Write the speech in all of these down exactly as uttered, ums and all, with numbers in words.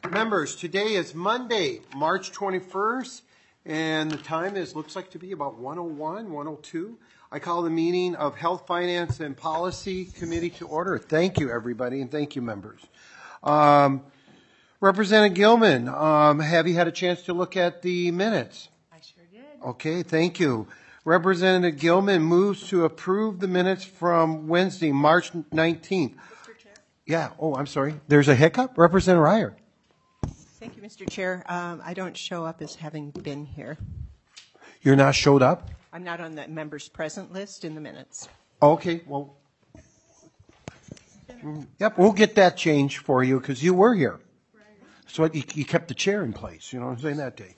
Members, today is Monday, March twenty-first, and the time is looks like to be about one oh one, one oh two. I call the meeting of Health, Finance, and Policy Committee to order. Thank you, everybody, and thank you, members. Um, Representative Gilman, um, have you had a chance to look at the minutes? I sure did. Okay, thank you. Representative Gilman moves to approve the minutes from Wednesday, March nineteenth. Mister Chair? Yeah, oh, I'm sorry. There's a hiccup? Representative Ryer. Thank you, Mister Chair. Um, I don't show up as having been here. You're not showed up? I'm not on the members present list in the minutes. Okay, well, yep, we'll get that changed for you because you were here. So you, you kept the chair in place, you know what I'm saying, that day.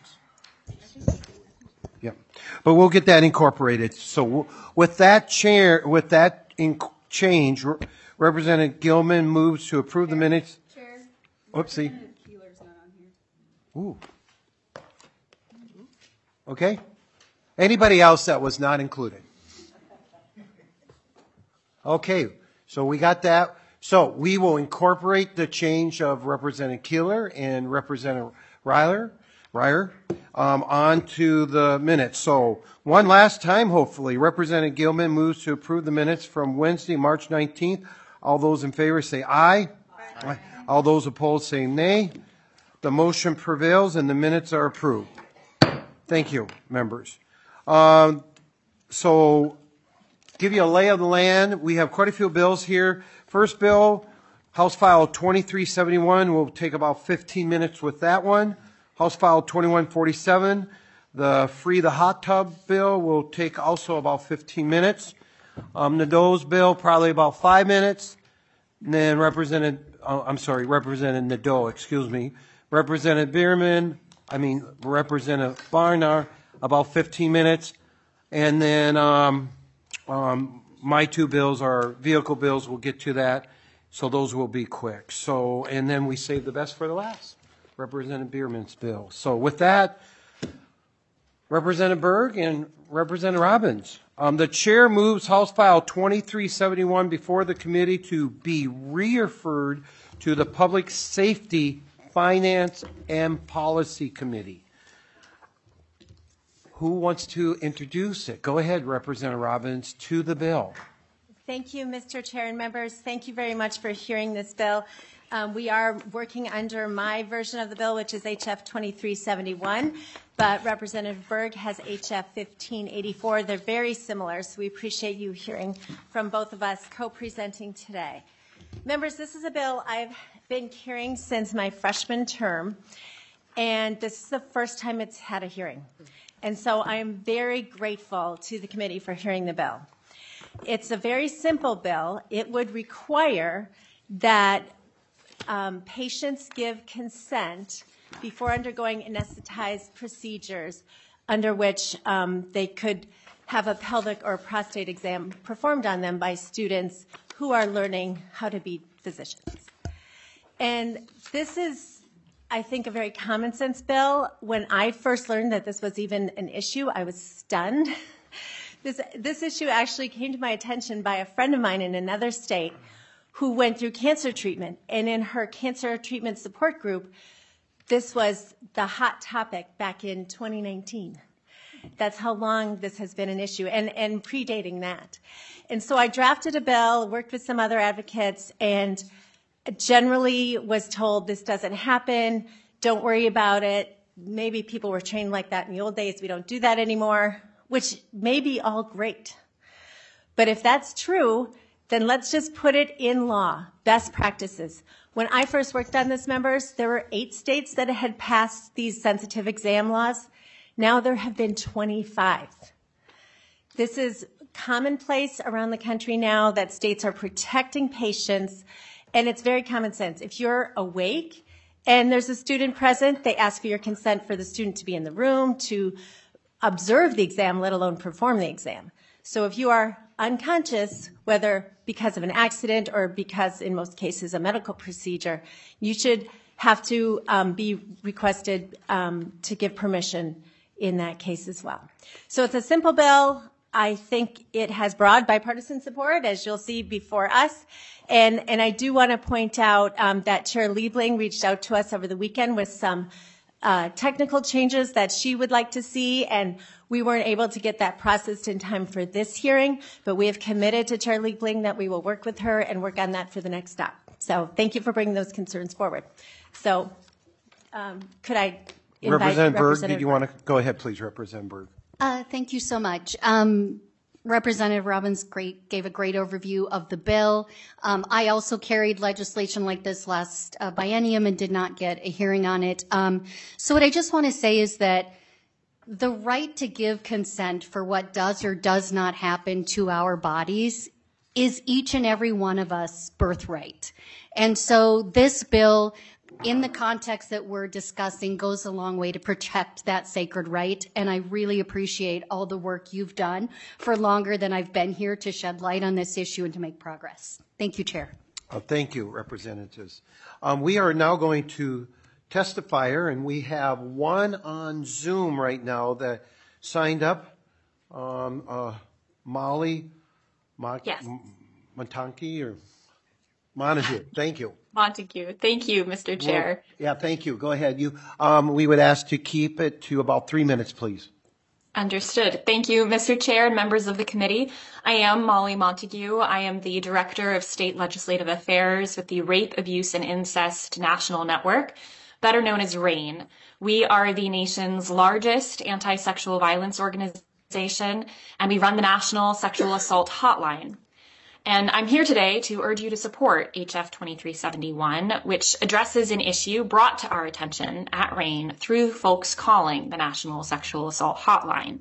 Yep, but we'll get that incorporated. So with that chair, with that in change, Representative Gilman moves to approve the minutes. Chair. Oopsie. Representative Keeler's not on here. Ooh. Okay. Anybody else that was not included? Okay, so we got that. So we will incorporate the change of Representative Keeler and Representative Ryler, Ryer um, onto the minutes. So one last time, hopefully, Representative Gilman moves to approve the minutes from Wednesday, March nineteenth. All those in favor say aye. Aye. Aye. All those opposed say nay. The motion prevails and the minutes are approved. Thank you, members. Um, so, give you a lay of the land. We have quite a few bills here. First bill, House File twenty-three seventy-one. We'll take about fifteen minutes with that one. House File twenty-one forty-seven, the Free the Hot Tub bill, will take also about fifteen minutes. Um, Nadeau's bill, probably about five minutes. And then Representative, oh, I'm sorry, Representative Nadeau, excuse me. Representative Bierman, I mean, Representative Barnard, about fifteen minutes. And then um, um, my two bills are vehicle bills. We'll get to that. So those will be quick. So, and then we save the best for the last, Representative Bierman's bill. So with that, Representative Berg and Representative Robbins. Um, the chair moves House File twenty-three seventy-one before the committee to be referred to the Public Safety, Finance, and Policy Committee. Who wants to introduce it? Go ahead, Representative Robbins, to the bill. Thank you, Mister Chair and members. Thank you very much for hearing this bill. Um, we are working under my version of the bill, which is H F twenty-three seventy-one, but Representative Berg has H F fifteen eighty-four. They're very similar, so we appreciate you hearing from both of us co-presenting today. Members, this is a bill I've been carrying since my freshman term, and this is the first time it's had a hearing. And so I am very grateful to the committee for hearing the bill. It's a very simple bill. It would require that um, patients give consent before undergoing anesthetized procedures under which um, they could have a pelvic or prostate exam performed on them by students who are learning how to be physicians. And this is, I think, a very common sense bill. When I first learned that this was even an issue, I was stunned. This, this issue actually came to my attention by a friend of mine in another state who went through cancer treatment. And in her cancer treatment support group, this was the hot topic back in twenty nineteen. That's how long this has been an issue, and, and predating that. And so I drafted a bill, worked with some other advocates, and generally was told this doesn't happen, don't worry about it. Maybe people were trained like that in the old days. We don't do that anymore, which may be all great. But if that's true, then let's just put it in law, best practices. When I first worked on this, members, there were eight states that had passed these sensitive exam laws. Now there have been twenty-five. This is commonplace around the country now that states are protecting patients. And it's very common sense. If you're awake and there's a student present, they ask for your consent for the student to be in the room, to observe the exam, let alone perform the exam. So if you are unconscious, whether because of an accident or because, in most cases, a medical procedure, you should have to um, be requested um, to give permission in that case as well. So it's a simple bill. I think it has broad bipartisan support, as you'll see before us. And, and I do want to point out um, that Chair Liebling reached out to us over the weekend with some uh, technical changes that she would like to see, and we weren't able to get that processed in time for this hearing, but we have committed to Chair Liebling that we will work with her and work on that for the next stop. So thank you for bringing those concerns forward. So um, could I invite Representative Berg, Representative did you want to go ahead, please, Representative Berg? Uh, thank you so much. Um, Representative Robbins great, gave a great overview of the bill. Um, I also carried legislation like this last uh, biennium and did not get a hearing on it. Um, so what I just want to say is that the right to give consent for what does or does not happen to our bodies is each and every one of us birthright. And so this bill, in the context that we're discussing, goes a long way to protect that sacred right. And I really appreciate all the work you've done for longer than I've been here to shed light on this issue and to make progress. Thank you, Chair. Uh, thank you, Representatives. Um, we are now going to testifier, and we have one on Zoom right now that signed up. Um, uh, Molly Mo- Yes. Montanki or Montague. Thank you. Montague. Thank you, Mister Chair. Well, yeah, thank you. Go ahead. You. Um, we would ask to keep it to about three minutes, please. Understood. Thank you, Mister Chair and members of the committee. I am Molly Montague. I am the Director of State Legislative Affairs with the Rape, Abuse, and Incest National Network, better known as RAIN. We are the nation's largest anti-sexual violence organization, and we run the National Sexual Assault Hotline. And I'm here today to urge you to support H F twenty-three seventy-one, which addresses an issue brought to our attention at RAIN through folks calling the National Sexual Assault Hotline.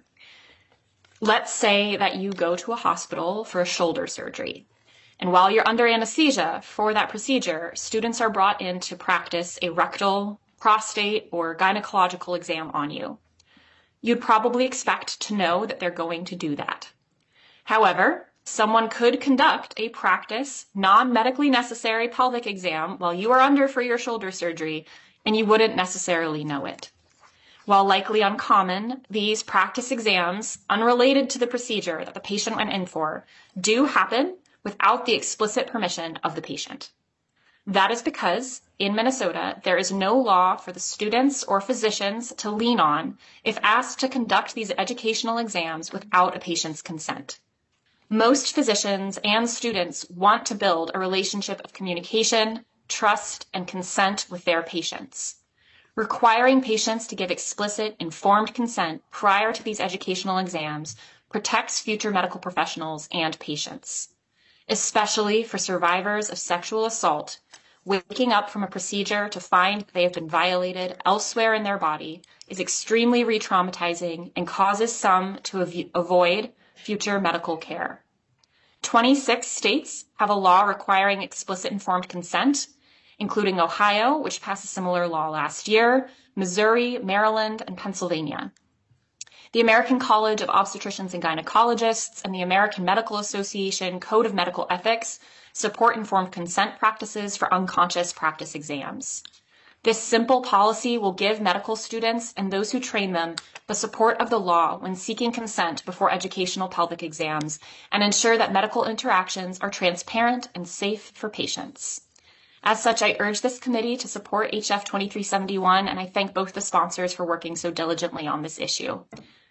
Let's say that you go to a hospital for a shoulder surgery. And while you're under anesthesia for that procedure, students are brought in to practice a rectal, prostate, or gynecological exam on you. You'd probably expect to know that they're going to do that. However, someone could conduct a practice, non-medically necessary pelvic exam while you are under for your shoulder surgery, and you wouldn't necessarily know it. While likely uncommon, these practice exams, unrelated to the procedure that the patient went in for, do happen without the explicit permission of the patient. That is because, in Minnesota, there is no law for the students or physicians to lean on if asked to conduct these educational exams without a patient's consent. Most physicians and students want to build a relationship of communication, trust, and consent with their patients. Requiring patients to give explicit, informed consent prior to these educational exams protects future medical professionals and patients. Especially for survivors of sexual assault, waking up from a procedure to find they have been violated elsewhere in their body is extremely re-traumatizing and causes some to av- avoid future medical care. twenty-six states have a law requiring explicit informed consent, including Ohio, which passed a similar law last year, Missouri, Maryland, and Pennsylvania. The American College of Obstetricians and Gynecologists and the American Medical Association Code of Medical Ethics support informed consent practices for unconscious practice exams. This simple policy will give medical students and those who train them the support of the law when seeking consent before educational pelvic exams and ensure that medical interactions are transparent and safe for patients. As such, I urge this committee to support H F twenty-three seventy-one, and I thank both the sponsors for working so diligently on this issue.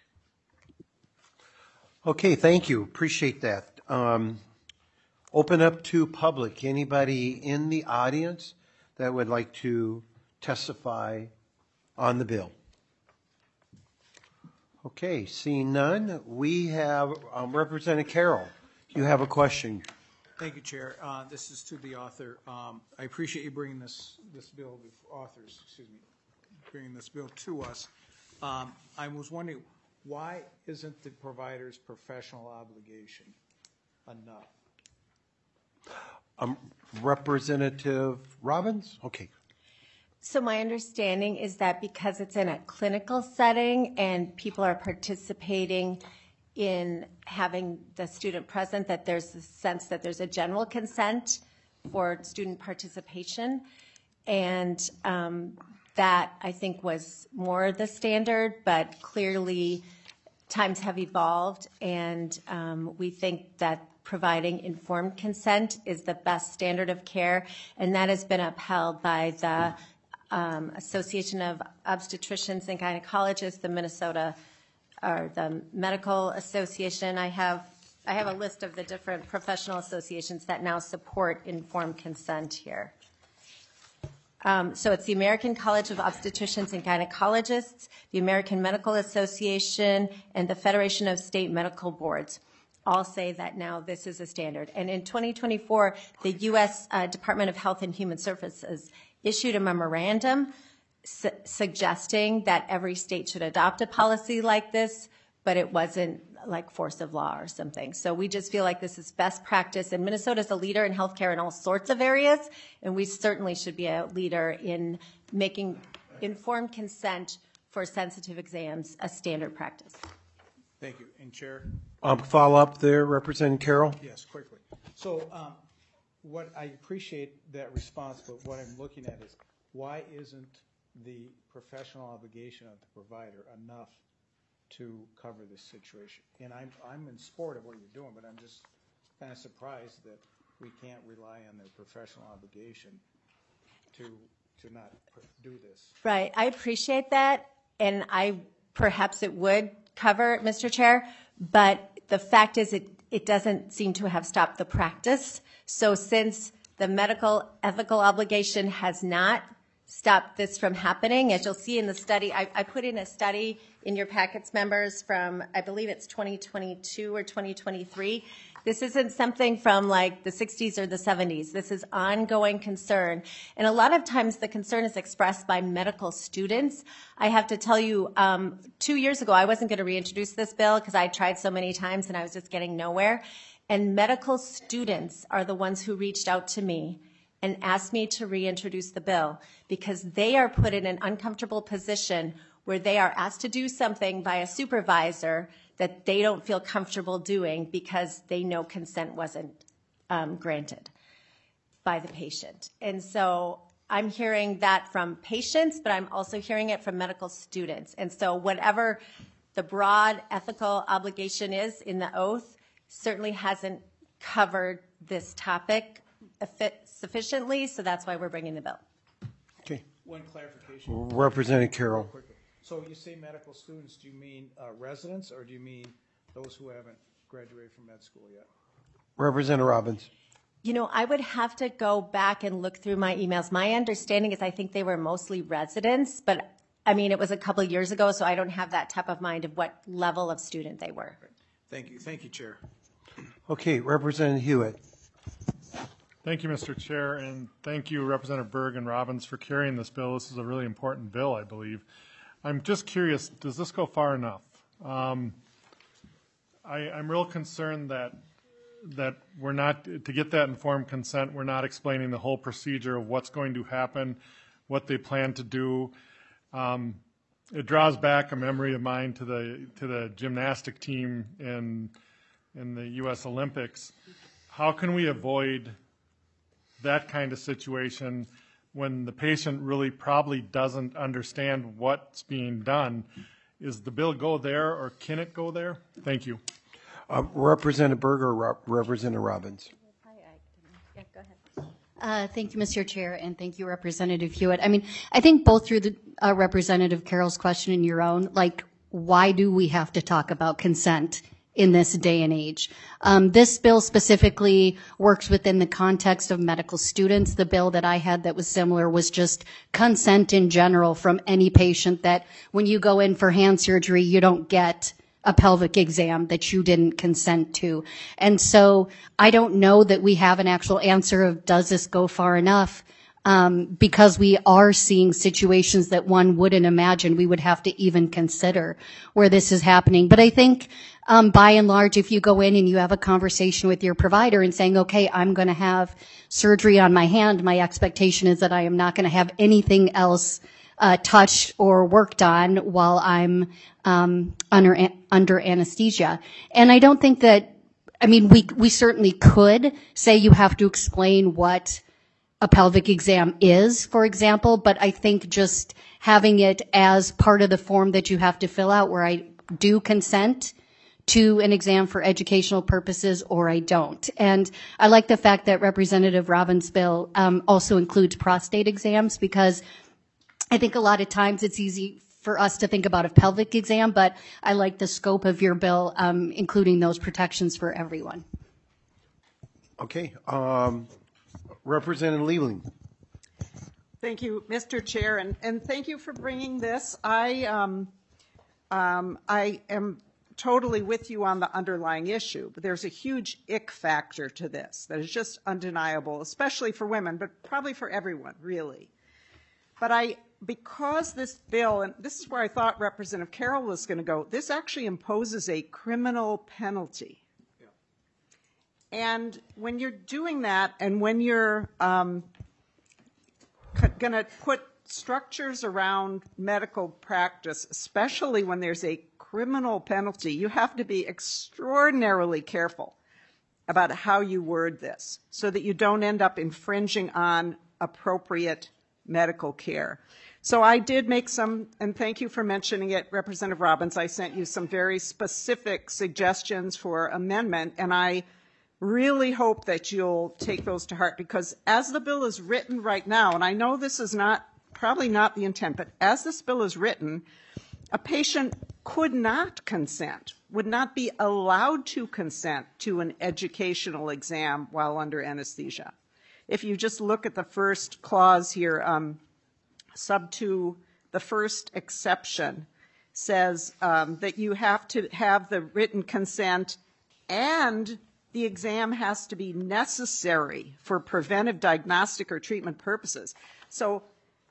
Okay, thank you. Appreciate that. Um, open up to public. Anybody in the audience that would like to testify on the bill? Okay, seeing none, we have um, Representative Carroll. You have a question. Thank you, Chair. Uh, this is to the author. Um, I appreciate you bringing this this bill, authors, excuse me, bringing this bill to us. Um, I was wondering, why isn't the provider's professional obligation enough? Um, Representative Robbins? Okay. So my understanding is that because it's in a clinical setting and people are participating in having the student present, that there's a sense that there's a general consent for student participation. And um, that, I think, was more the standard, but clearly times have evolved, and um, we think that providing informed consent is the best standard of care, and that has been upheld by the um, Association of Obstetricians and Gynecologists, the Minnesota, or the Medical Association. I have I have a list of the different professional associations that now support informed consent here. Um, so it's the American College of Obstetricians and Gynecologists, the American Medical Association, and the Federation of State Medical Boards. All say that now this is a standard. And in twenty twenty-four, the U S uh, Department of Health and Human Services issued a memorandum su- suggesting that every state should adopt a policy like this, but it wasn't like force of law or something. So we just feel like this is best practice. And Minnesota's a leader in healthcare in all sorts of areas, and we certainly should be a leader in making informed consent for sensitive exams a standard practice. Thank you. And Chair? Um, follow up there, Representative Carroll. Yes, quickly. So um, what I appreciate that response, but what I'm looking at is why isn't the professional obligation of the provider enough to cover this situation? And I'm, I'm in support of what you're doing, but I'm just kind of surprised that we can't rely on their professional obligation to, to not do this. Right. I appreciate that, and I perhaps it would cover, Mister Chair, but the fact is it, it doesn't seem to have stopped the practice. So since the medical ethical obligation has not stopped this from happening, as you'll see in the study, I, I put in a study in your packets, members, from, I believe it's twenty twenty-two or twenty twenty-three. This isn't something from like the sixties or the seventies. This is ongoing concern. And a lot of times the concern is expressed by medical students. I have to tell you, um, two years ago, I wasn't going to reintroduce this bill because I tried so many times and I was just getting nowhere. And medical students are the ones who reached out to me and asked me to reintroduce the bill because they are put in an uncomfortable position where they are asked to do something by a supervisor that they don't feel comfortable doing because they know consent wasn't um, granted by the patient. And so I'm hearing that from patients, but I'm also hearing it from medical students. And so whatever the broad ethical obligation is in the oath certainly hasn't covered this topic sufficiently, so that's why we're bringing the bill. Okay. One clarification. Representative Carroll. Quickly. So you say medical students, do you mean uh, residents or do you mean those who haven't graduated from med school yet? Representative Robbins. You know, I would have to go back and look through my emails. My understanding is I think they were mostly residents, but I mean, it was a couple of years ago, so I don't have that top of mind of what level of student they were. Thank you. Thank you, Chair. Okay, Representative Hewitt. Thank you, Mister Chair, and thank you, Representative Berg and Robbins, for carrying this bill. This is a really important bill, I believe. I'm just curious, does this go far enough? Um, I, I'm real concerned that that we're not, to get that informed consent, we're not explaining the whole procedure of what's going to happen, what they plan to do. Um, it draws back a memory of mine to the to the gymnastic team in in the U S Olympics. How can we avoid that kind of situation when the patient really probably doesn't understand what's being done? Is the bill go there, or can it go there? Thank you. Uh, Representative Berger, or Representative Robbins. Yeah, go ahead. Uh, thank you, Mister Chair, and thank you, Representative Hewitt. I mean, I think both through the uh, Representative Carroll's question and your own, like, why do we have to talk about consent in this day and age? Um, this bill specifically works within the context of medical students. The bill that I had that was similar was just consent in general from any patient that when you go in for hand surgery, you don't get a pelvic exam that you didn't consent to. And so I don't know that we have an actual answer of does this go far enough, um, because we are seeing situations that one wouldn't imagine we would have to even consider where this is happening. But I think um, by and large, if you go in and you have a conversation with your provider and saying, okay, I'm going to have surgery on my hand, my expectation is that I am not going to have anything else Uh, touched or worked on while I'm um, under under anesthesia. And I don't think that, I mean, we we certainly could say you have to explain what a pelvic exam is, for example, but I think just having it as part of the form that you have to fill out, where I do consent to an exam for educational purposes or I don't. And I like the fact that Representative Robbins' bill um, also includes prostate exams, because I think a lot of times it's easy for us to think about a pelvic exam, but I like the scope of your bill, um, including those protections for everyone. Okay. Um, Representative Liebling. Thank you, Mister Chair, and, and thank you for bringing this. I, um, um, I am totally with you on the underlying issue, but there's a huge ick factor to this that is just undeniable, especially for women, but probably for everyone, really. But I, because this bill, and this is where I thought Representative Carroll was going to go, this actually imposes a criminal penalty. Yeah. And when you're doing that, and when you're um, going to put structures around medical practice, especially when there's a criminal penalty, you have to be extraordinarily careful about how you word this so that you don't end up infringing on appropriate medical care. So I did make some, and thank you for mentioning it, Representative Robbins. I sent you some very specific suggestions for amendment, and I really hope that you'll take those to heart, because as the bill is written right now, and I know this is not probably not the intent, but as this bill is written, a patient could not consent, would not be allowed to consent to an educational exam while under anesthesia. If you just look at the first clause here, um, sub two, the first exception says um, that you have to have the written consent, and the exam has to be necessary for preventive, diagnostic, or treatment purposes. So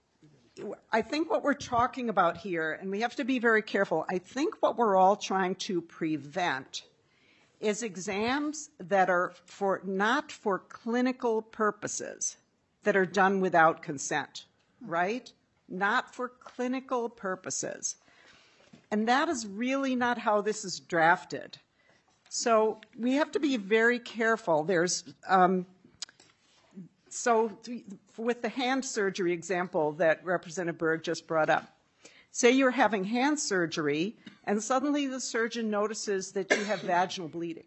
I think what we're talking about here, and we have to be very careful, I think what we're all trying to prevent is exams that are for not for clinical purposes, that are done without consent, right? Not for clinical purposes. And that is really not how this is drafted. So we have to be very careful. There's um, So with the hand surgery example that Representative Berg just brought up, say you're having hand surgery and suddenly the surgeon notices that you have vaginal bleeding.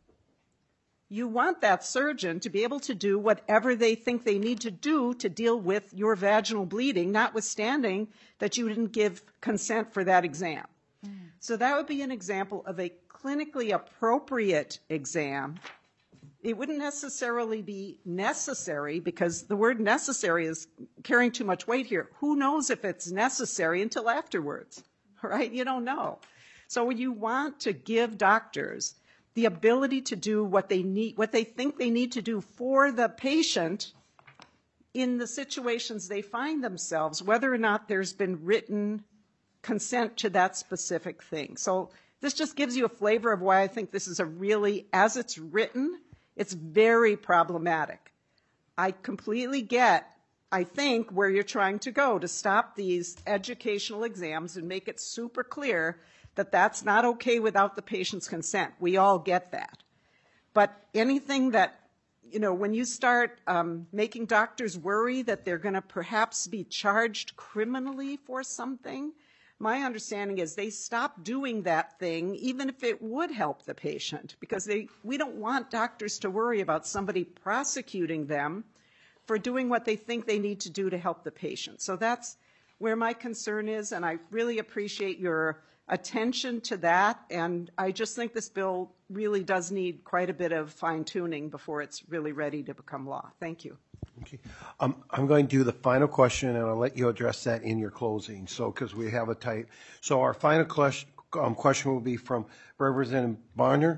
You want that surgeon to be able to do whatever they think they need to do to deal with your vaginal bleeding, notwithstanding that you didn't give consent for that exam. Mm. So that would be an example of a clinically appropriate exam. It wouldn't necessarily be necessary, because the word necessary is carrying too much weight here. Who knows if it's necessary until afterwards, right? You don't know. So when you want to give doctors the ability to do what they need, what they think they need to do for the patient in the situations they find themselves, whether or not there's been written consent to that specific thing. So this just gives you a flavor of why I think this is a really, as it's written, it's very problematic. I completely get, I think, where you're trying to go to stop these educational exams and make it super clear that that's not okay without the patient's consent. We all get that. But anything that, you know, when you start um, making doctors worry that they're going to perhaps be charged criminally for something, my understanding is they stop doing that thing even if it would help the patient, because they, we don't want doctors to worry about somebody prosecuting them for doing what they think they need to do to help the patient. So that's where my concern is, and I really appreciate your attention to that, and I just think this bill really does need quite a bit of fine-tuning before it's really ready to become law. Thank you. Okay. Um, I'm going to do the final question, and I'll let you address that in your closing, so because we have a tight. So our final question, um, question will be from Representative Barner.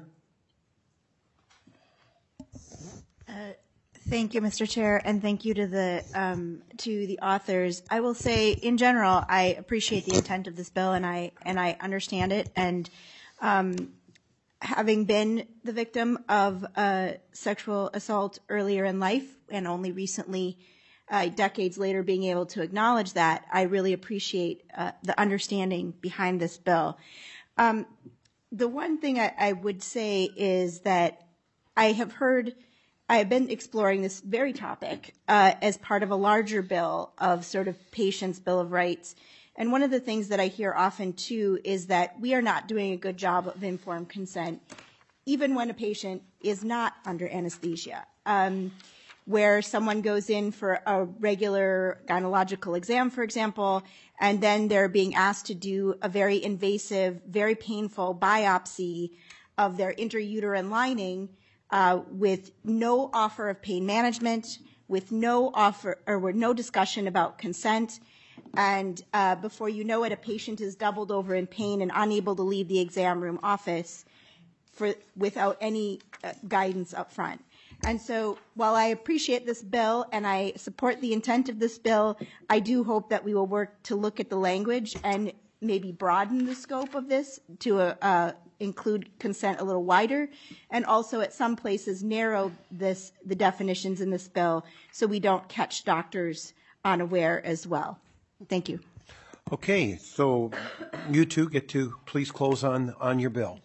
Uh, thank you, Mister Chair, and thank you to the um, to the authors. I will say, in general, I appreciate the intent of this bill, and I and I understand it. And um, having been the victim of uh, sexual assault earlier in life, and only recently, uh, decades later, being able to acknowledge that, I really appreciate uh, the understanding behind this bill. Um, the one thing I, I would say is that I have heard, I have been exploring this very topic uh, as part of a larger bill of sort of patients' Bill of Rights, And one of the things that I hear often too is that we are not doing a good job of informed consent, even when a patient is not under anesthesia. Um, where someone goes in for a regular gynecological exam, for example, and then they're being asked to do a very invasive, very painful biopsy of their intrauterine lining uh, with no offer of pain management, with no offer or with no discussion about consent. And uh, before you know it, a patient is doubled over in pain and unable to leave the exam room office for, without any uh, guidance up front. And so while I appreciate this bill and I support the intent of this bill, I do hope that we will work to look at the language and maybe broaden the scope of this to uh, uh, include consent a little wider, and also at some places narrow this the definitions in this bill so we don't catch doctors unaware as well. Thank you. Okay, so you two get to please close on, on your bill.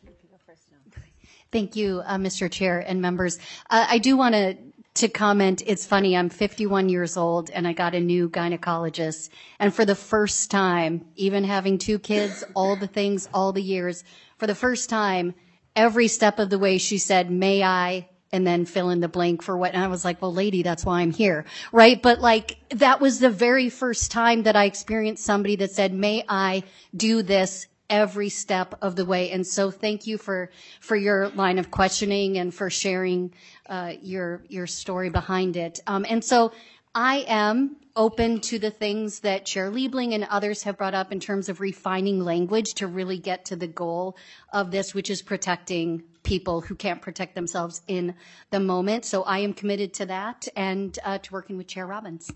Thank you, uh, Mister Chair and members. Uh, I do want to to comment. It's funny, I'm fifty-one years old and I got a new gynecologist. And for the first time, even having two kids, all the things, all the years, for the first time, every step of the way she said, may I, and then fill in the blank for what. And I was like, well, lady, that's why I'm here, right? But like, that was the very first time that I experienced somebody that said, may I do this every step of the way. And so thank you for, for your line of questioning and for sharing uh, your, your story behind it. Um, and so I am open to the things that Chair Liebling and others have brought up in terms of refining language to really get to the goal of this, which is protecting people who can't protect themselves in the moment. So I am committed to that and uh, to working with Chair Robbins.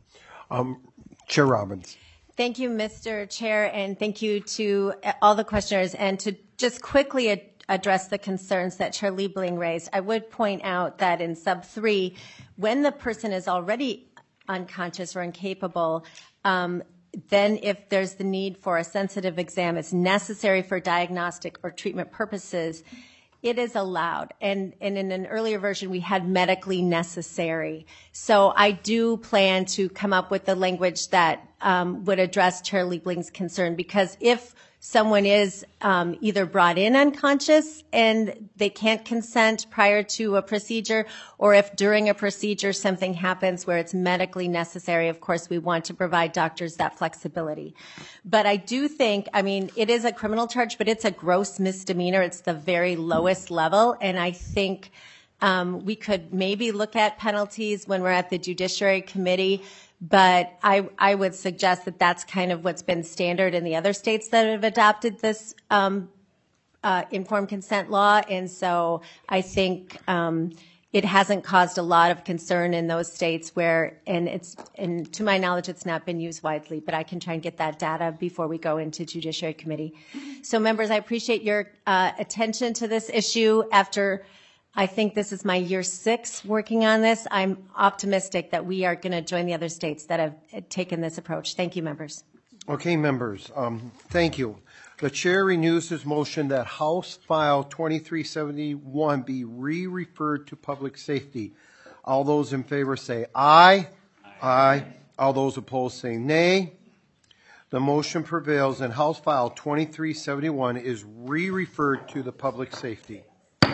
Um, Chair Robbins. Thank you, Mister Chair, and thank you to all the questioners. And to just quickly ad- address the concerns that Chair Liebling raised, I would point out that in sub three, when the person is already unconscious or incapable, um, then if there's the need for a sensitive exam, it's necessary for diagnostic or treatment purposes, it is allowed. And, and in an earlier version, we had medically necessary. So I do plan to come up with the language that um, would address Chair Liebling's concern, because if someone is um, either brought in unconscious and they can't consent prior to a procedure, or if during a procedure something happens where it's medically necessary, of course, we want to provide doctors that flexibility. But I do think, I mean, it is a criminal charge, but it's a gross misdemeanor. It's the very lowest level. And I think um, we could maybe look at penalties when we're at the Judiciary Committee. But I, I would suggest that that's kind of what's been standard in the other states that have adopted this um, uh, informed consent law. And so I think um, it hasn't caused a lot of concern in those states where, and it's, and to my knowledge, it's not been used widely, but I can try and get that data before we go into Judiciary Committee. So members, I appreciate your uh, attention to this issue. After I think this is my year six working on this, I'm optimistic that we are going to join the other states that have taken this approach. Thank you, members. Okay, members, um, thank you. The chair renews his motion that House File twenty-three seventy-one be re-referred to public safety. All those in favor say aye. Aye. Aye. All those opposed say nay. The motion prevails and House File twenty-three seventy-one is re-referred to the public safety.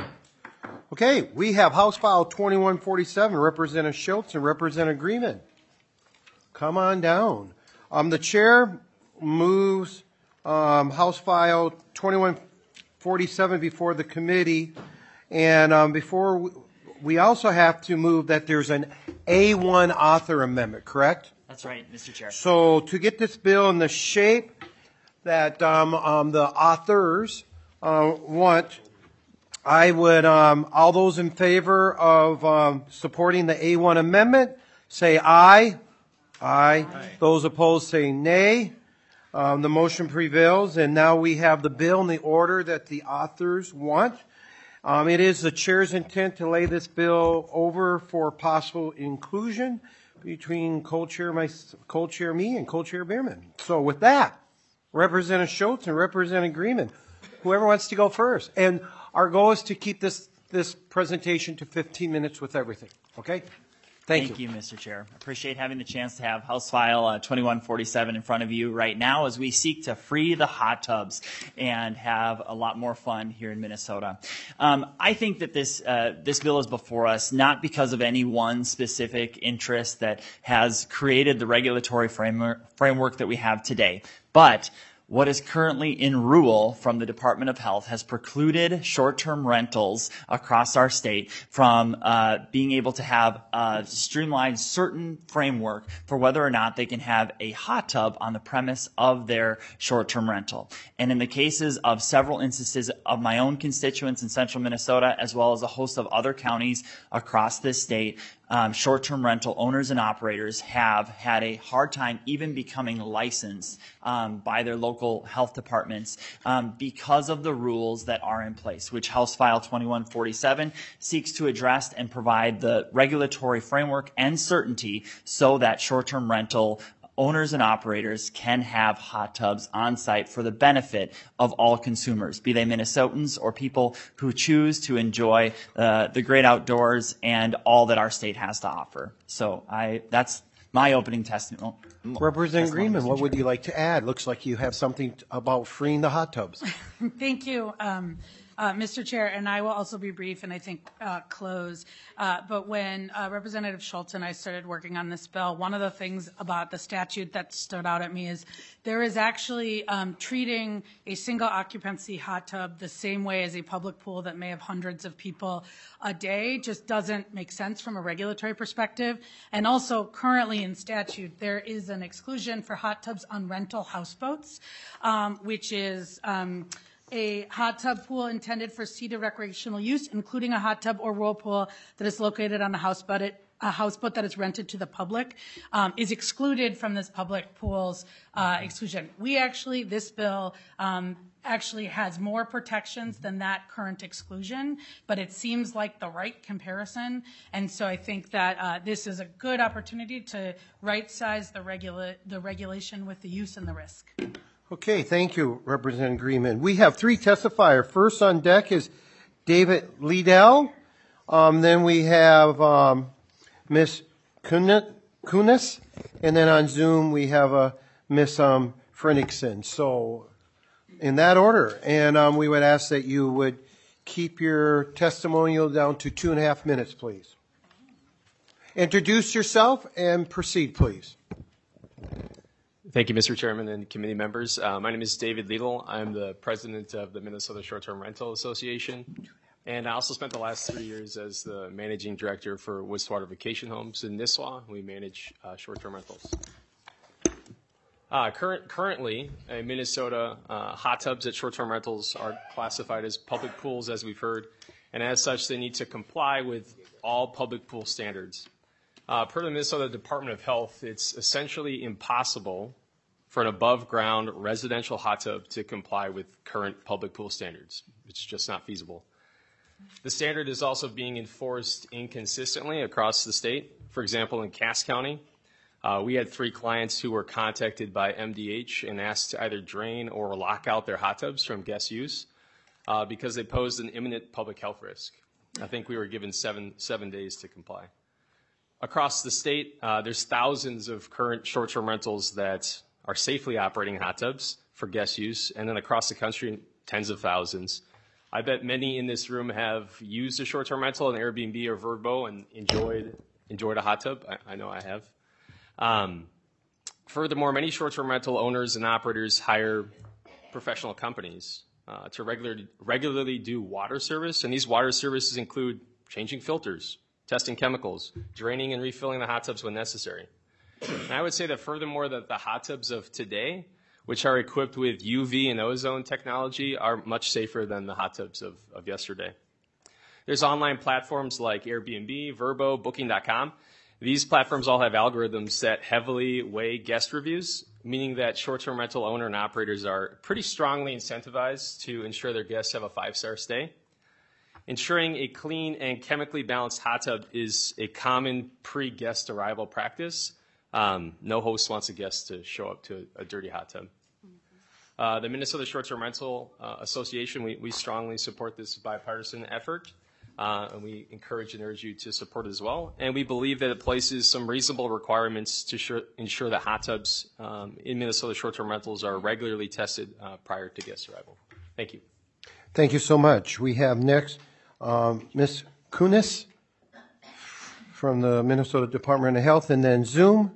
Okay, we have House File twenty-one forty-seven, Representative Schultz and Representative Greenman. Come on down. Um, the chair moves um, House File twenty-one forty-seven before the committee, and um, before we, we also have to move that there's an A one author amendment, correct? That's right, Mister Chair. So to get this bill in the shape that um, um, the authors uh, want, I would, um, all those in favor of um, supporting the A one amendment, say aye. Aye. Aye. Those opposed say nay. Um, the motion prevails, and now we have the bill in the order that the authors want. Um, it is the chair's intent to lay this bill over for possible inclusion between co-chair, my, co-chair me and co-chair Bierman. So with that, Representative Schultz and Representative Greenman, whoever wants to go first. And our goal is to keep this, this presentation to fifteen minutes with everything. Okay? Thank, Thank you. you, Mister Chair. Appreciate having the chance to have House File uh, twenty-one forty-seven in front of you right now as we seek to free the hot tubs and have a lot more fun here in Minnesota. Um, I think that this uh, this bill is before us not because of any one specific interest that has created the regulatory framework framework that we have today, but what is currently in rule from the Department of Health has precluded short-term rentals across our state from uh, being able to have a streamlined certain framework for whether or not they can have a hot tub on the premise of their short-term rental. And in the cases of several instances of my own constituents in central Minnesota, as well as a host of other counties across this state, Um, short-term rental owners and operators have had a hard time even becoming licensed um, by their local health departments um, because of the rules that are in place, which House File twenty-one forty-seven seeks to address and provide the regulatory framework and certainty so that short-term rental owners and operators can have hot tubs on site for the benefit of all consumers, be they Minnesotans or people who choose to enjoy uh, the great outdoors and all that our state has to offer. So I, that's my opening testimony. Representative Greenman, what would you like to add? Looks like you have something about freeing the hot tubs. Thank you, um, uh, Mister Chair, and I will also be brief and I think uh, close. Uh, but when uh, Representative Schultz and I started working on this bill, one of the things about the statute that stood out at me is there is actually um, treating a single occupancy hot tub the same way as a public pool that may have hundreds of people a day just doesn't make sense from a regulatory perspective. And also currently in statute, there is an exclusion for hot tubs on rental houseboats, um, which is um, a hot tub pool intended for seated recreational use, including a hot tub or whirlpool that is located on a houseboat, a houseboat that is rented to the public, um, is excluded from this public pools uh, exclusion. We actually, this bill um, actually has more protections than that current exclusion, but it seems like the right comparison. And so I think that uh, this is a good opportunity to right-size the, regula- the regulation with the use and the risk. Okay, thank you, Representative Greenman. We have three testifiers. First on deck is David Liedel. Um, then we have um, Miz Kunis, and then on Zoom we have uh, Miz Um, Frenningson. So in that order, and um, we would ask that you would keep your testimonial down to two and a half minutes, please. Introduce yourself and proceed, please. Thank you, Mister Chairman and committee members. Uh, my name is David Liedel. I'm the president of the Minnesota Short-Term Rental Association, and I also spent the last three years as the managing director for Woodswater Vacation Homes in Nisswa. We manage uh, short-term rentals. Uh, current, currently, in Minnesota, uh, hot tubs at short-term rentals are classified as public pools, as we've heard, and as such, they need to comply with all public pool standards. Uh, per the Minnesota Department of Health, it's essentially impossible for an above-ground residential hot tub to comply with current public pool standards. It's just not feasible. The standard is also being enforced inconsistently across the state. For example, in Cass County, uh, we had three clients who were contacted by M D H and asked to either drain or lock out their hot tubs from guest use uh, because they posed an imminent public health risk. I think we were given seven, seven days to comply. Across the state, uh, there's thousands of current short-term rentals that are safely operating hot tubs for guest use, and then across the country, tens of thousands. I bet many in this room have used a short-term rental, an Airbnb or Vrbo, and enjoyed enjoyed a hot tub. I, I know I have. Um, furthermore, many short-term rental owners and operators hire professional companies uh, to regularly regularly do water service, and these water services include changing filters, testing chemicals, draining and refilling the hot tubs when necessary. And I would say that furthermore, that the hot tubs of today, which are equipped with U V and ozone technology, are much safer than the hot tubs of, of yesterday. There's online platforms like Airbnb, Vrbo, Booking dot com. These platforms all have algorithms that heavily weigh guest reviews, meaning that short-term rental owner and operators are pretty strongly incentivized to ensure their guests have a five-star stay. Ensuring a clean and chemically balanced hot tub is a common pre-guest arrival practice. Um, no host wants a guest to show up to a, a dirty hot tub. Uh, the Minnesota Short-Term Rental uh, Association, we, we strongly support this bipartisan effort. uh, and we encourage and urge you to support it as well. And we believe that it places some reasonable requirements to sure, ensure that hot tubs um, in Minnesota short-term rentals are regularly tested uh, prior to guest arrival. Thank you. Thank you so much. We have next um, Miz Kunis from the Minnesota Department of Health, and then Zoom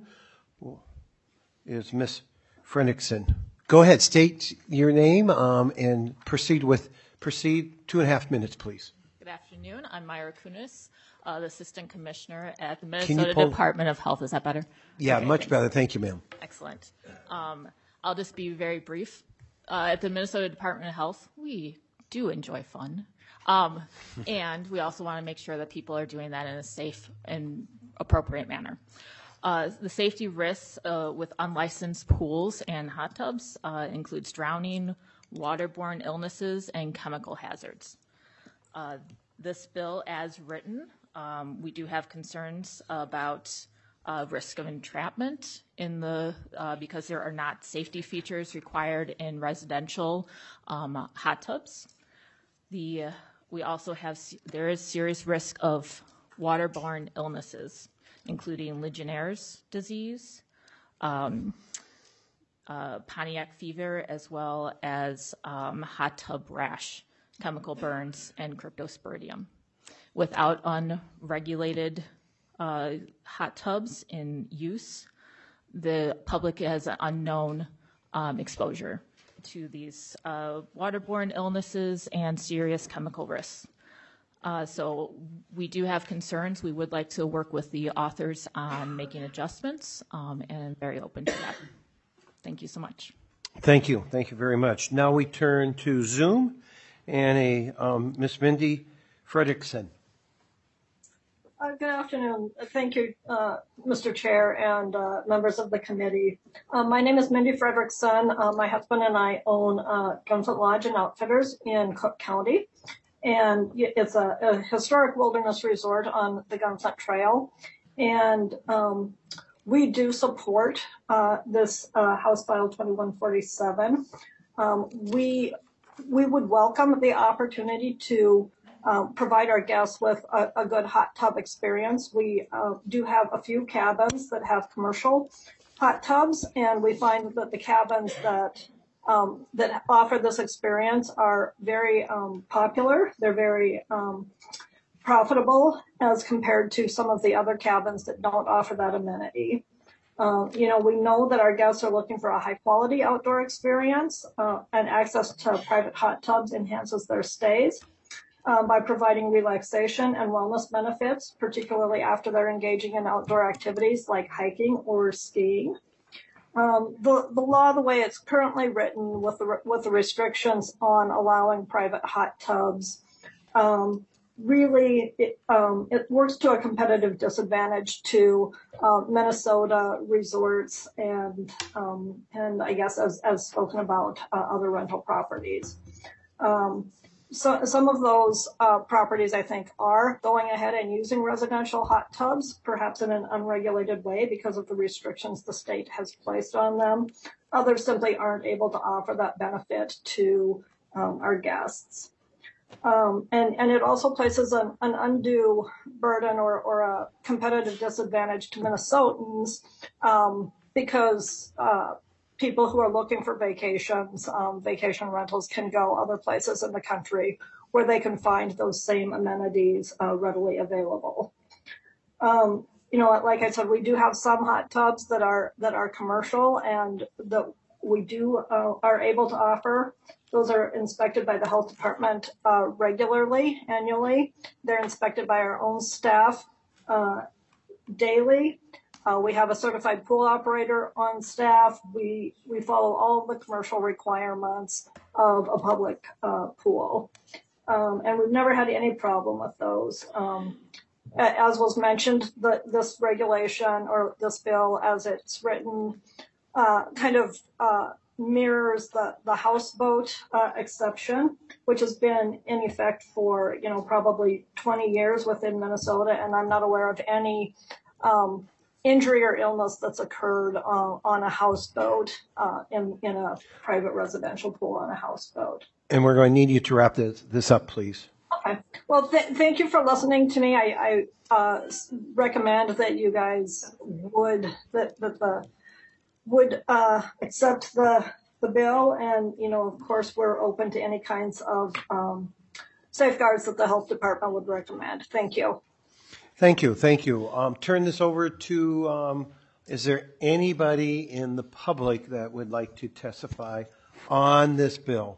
is Miz Fredrickson. Go ahead, state your name um, and proceed with proceed two and a half minutes, please. Good afternoon. I'm Myra Kunis, uh, the Assistant Commissioner at the Can you Minnesota pull- Department of Health. Is that better? Yeah, Okay, much thanks. better. Thank you, ma'am. Excellent. Um, I'll just be very brief. Uh, at the Minnesota Department of Health, we do enjoy fun. Um, and we also want to make sure that people are doing that in a safe and appropriate manner. Uh, the safety risks uh, with unlicensed pools and hot tubs uh, includes drowning, waterborne illnesses, and chemical hazards. Uh, this bill, as written, um, we do have concerns about uh, risk of entrapment in the uh, because there are not safety features required in residential um, hot tubs. The uh, we also have there is serious risk of waterborne illnesses, including Legionnaire's disease, um, uh, Pontiac fever, as well as um, hot tub rash, chemical burns, and cryptosporidium. Without unregulated uh, hot tubs in use, the public has an unknown um, exposure to these uh, waterborne illnesses and serious chemical risks. Uh, so we do have concerns. We would like to work with the authors on making adjustments, um, and I'm very open to that. Thank you so much. Thank you. Thank you very much. Now we turn to Zoom and a um, Miz Mindy Fredrickson. Uh, good afternoon. Thank you, uh, Mister Chair and uh, members of the committee. Uh, my name is Mindy Fredrickson. Uh, my husband and I own uh, Gunflint Lodge and Outfitters in Cook County. And it's a, a historic wilderness resort on the Gunflint Trail. And um, we do support uh, this uh, House File twenty-one forty-seven. Um, we, we would welcome the opportunity to uh, provide our guests with a, a good hot tub experience. We uh, do have a few cabins that have commercial hot tubs, and we find that the cabins that Um, that offer this experience are very um, popular. They're very um, profitable as compared to some of the other cabins that don't offer that amenity. Uh, you know, we know that our guests are looking for a high quality outdoor experience, uh, and access to private hot tubs enhances their stays um, by providing relaxation and wellness benefits, particularly after they're engaging in outdoor activities like hiking or skiing. Um, the, the law, the way it's currently written with the, with the restrictions on allowing private hot tubs, um, really, it, um, it works to a competitive disadvantage to uh, Minnesota resorts and, um, and I guess as, as spoken about, uh, other rental properties. Um, So some of those uh, properties, I think, are going ahead and using residential hot tubs, perhaps in an unregulated way because of the restrictions the state has placed on them. Others simply aren't able to offer that benefit to um, our guests. Um, and, and it also places an, an undue burden or, or a competitive disadvantage to Minnesotans um, because uh, people who are looking for vacations, um, vacation rentals can go other places in the country where they can find those same amenities uh, readily available. Um, you know, like I said, we do have some hot tubs that are that are commercial and that we do uh, are able to offer. Those are inspected by the health department uh, regularly, annually. They're inspected by our own staff uh, daily. Uh, we have a certified pool operator on staff. We we follow all the commercial requirements of a public uh, pool. Um, and we've never had any problem with those. Um, as was mentioned, the, this regulation or this bill as it's written uh, kind of uh, mirrors the, the houseboat uh, exception, which has been in effect for, you know, probably twenty years within Minnesota. And I'm not aware of any um, injury or illness that's occurred uh, on a houseboat uh, in, in a private residential pool on a houseboat. And we're going to need you to wrap this, this up, please. Okay. Well, th- thank you for listening to me. I, I uh, recommend that you guys would that, that the would uh, accept the the bill, and you know, of course, we're open to any kinds of um, safeguards that the health department would recommend. Thank you. Thank you, thank you. Um, turn this over to. Um, is there anybody in the public that would like to testify on this bill?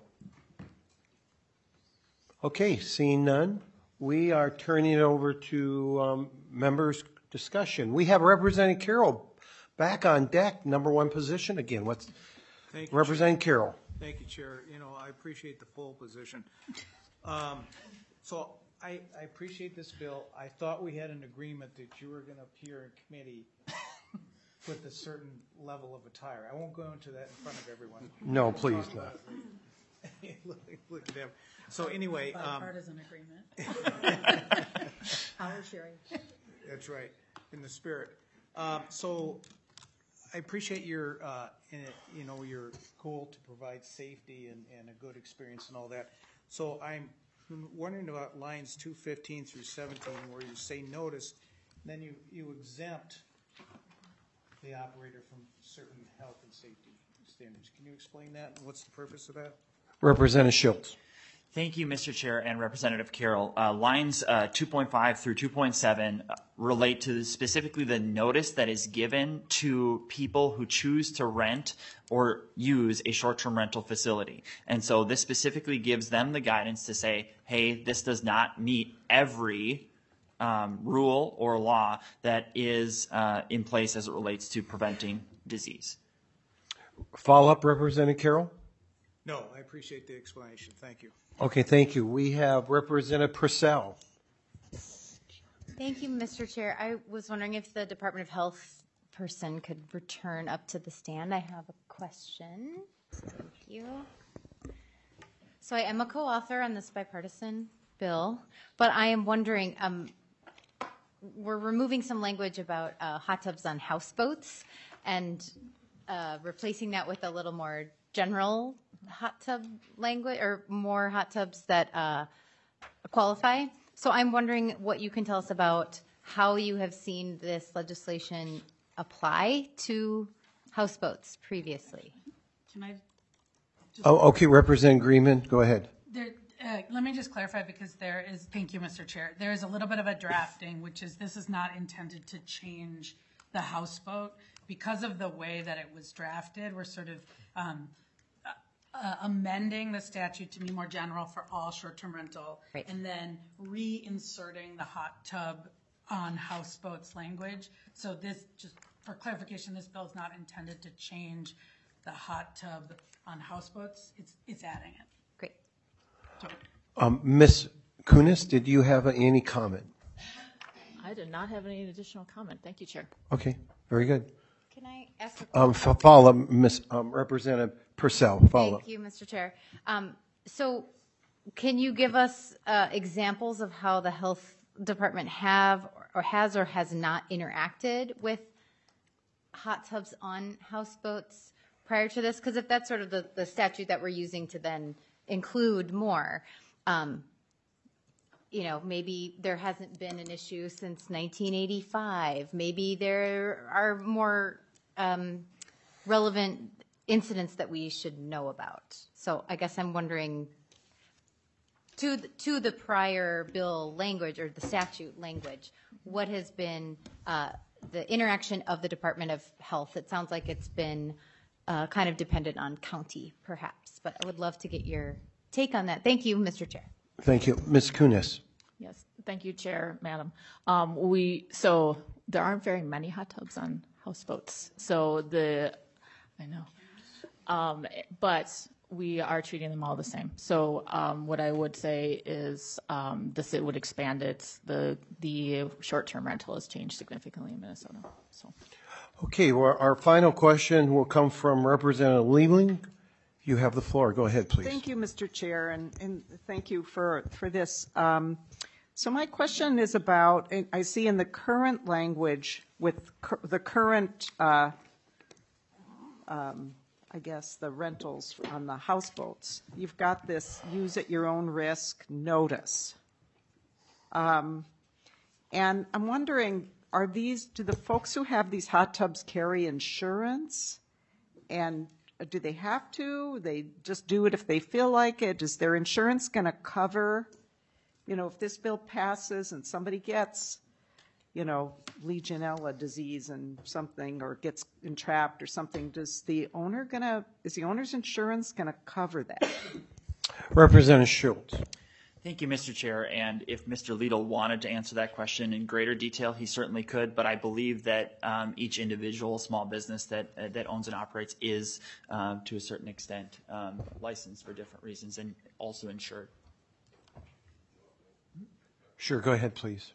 Okay, seeing none, we are turning it over to um, members' discussion. We have Representative Carroll back on deck, number one position again. What's Thank you, Representative Chair. Carroll? Thank you, Chair. You know, I appreciate the full position. Um, so I, I appreciate this bill. I thought we had an agreement that you were going to appear in committee with a certain level of attire. I won't go into that in front of everyone. No, We'll please talk not. about it. look, look at them. So anyway, um, Bipartisan agreement. Power sharing. That's right, in the spirit. Um, so I appreciate your, uh, in it, you know, your goal to provide safety and, and a good experience and all that. So I'm wondering about lines two fifteen through seventeen, where you say notice, then you, you exempt the operator from certain health and safety standards. Can you explain that? What's the purpose of that? Representative Schultz. Thank you, Mister Chair and Representative Carroll. Uh, lines uh, two point five through two point seven relate to specifically the notice that is given to people who choose to rent or use a short-term rental facility. And so this specifically gives them the guidance to say, hey, this does not meet every um, rule or law that is uh, in place as it relates to preventing disease. Follow-up, Representative Carroll? No, I appreciate the explanation. Thank you. Okay, thank you. We have Representative Purcell. Thank you, Mister Chair. I was wondering if the Department of Health person could return up to the stand. I have a question. Thank you. So I am a co-author on this bipartisan bill, but I am wondering, um, we're removing some language about uh, hot tubs on houseboats and uh, replacing that with a little more general hot tub language, or more hot tubs that uh, qualify. So I'm wondering what you can tell us about how you have seen this legislation apply to houseboats previously. Can I? Just Oh, okay, Representative Greenman, go ahead. There, uh, let me just clarify, because there is, thank you, Mister Chair, there is a little bit of a drafting, which is this is not intended to change the houseboat. Because of the way that it was drafted, we're sort of um, uh, amending the statute to be more general for all short-term rental, Right. and then reinserting the hot tub on houseboats language. So this, just for clarification, this bill is not intended to change the hot tub on houseboats. It's it's adding it. Great. So, Um, Miz Kunis, did you have any comment? I did not have any additional comment. Thank you, Chair. Okay, very good. Can I ask a Um, question? f- follow, Miz um, Representative Purcell, follow. Thank you, Mister Chair. Um, so can you give us uh, examples of how the health department have or has or has not interacted with hot tubs on houseboats prior to this? Because if that's sort of the, the statute that we're using to then include more, um, you know, maybe there hasn't been an issue since nineteen eighty-five. Maybe there are more um, relevant incidents that we should know about. So I guess I'm wondering, to the, to the prior bill language or the statute language, what has been uh, the interaction of the Department of Health? It sounds like it's been uh, kind of dependent on county, perhaps, but I would love to get your take on that. Thank you, Mister Chair. Thank you. Miz Kunis. Yes, thank you, Chair, Madam. Um, we so there aren't very many hot tubs on houseboats. So the I know, um, but we are treating them all the same. So um, what I would say is um, this it would expand it. The the short-term rental has changed significantly in Minnesota. So. Okay, well, our final question will come from Representative Leeming. You have the floor. Go ahead, please. Thank you, Mister Chair, and, and thank you for, for this. Um, so my question is about, I see in the current language with cur- the current, uh, um, I guess, the rentals on the houseboats, you've got this use at your own risk notice. Um, and I'm wondering, are these, do the folks who have these hot tubs carry insurance? And do they have to? They just do it if they feel like it? Is their insurance going to cover, you know, if this bill passes and somebody gets, you know, Legionella disease and something, or gets entrapped or something, does the owner going to, is the owner's insurance going to cover that? Representative Schultz. Thank you, Mister Chair. And if Mister Liedl wanted to answer that question in greater detail, he certainly could. But I believe that um, each individual small business that uh, that owns and operates is, um, to a certain extent, um, licensed for different reasons and also insured. Sure, go ahead, please.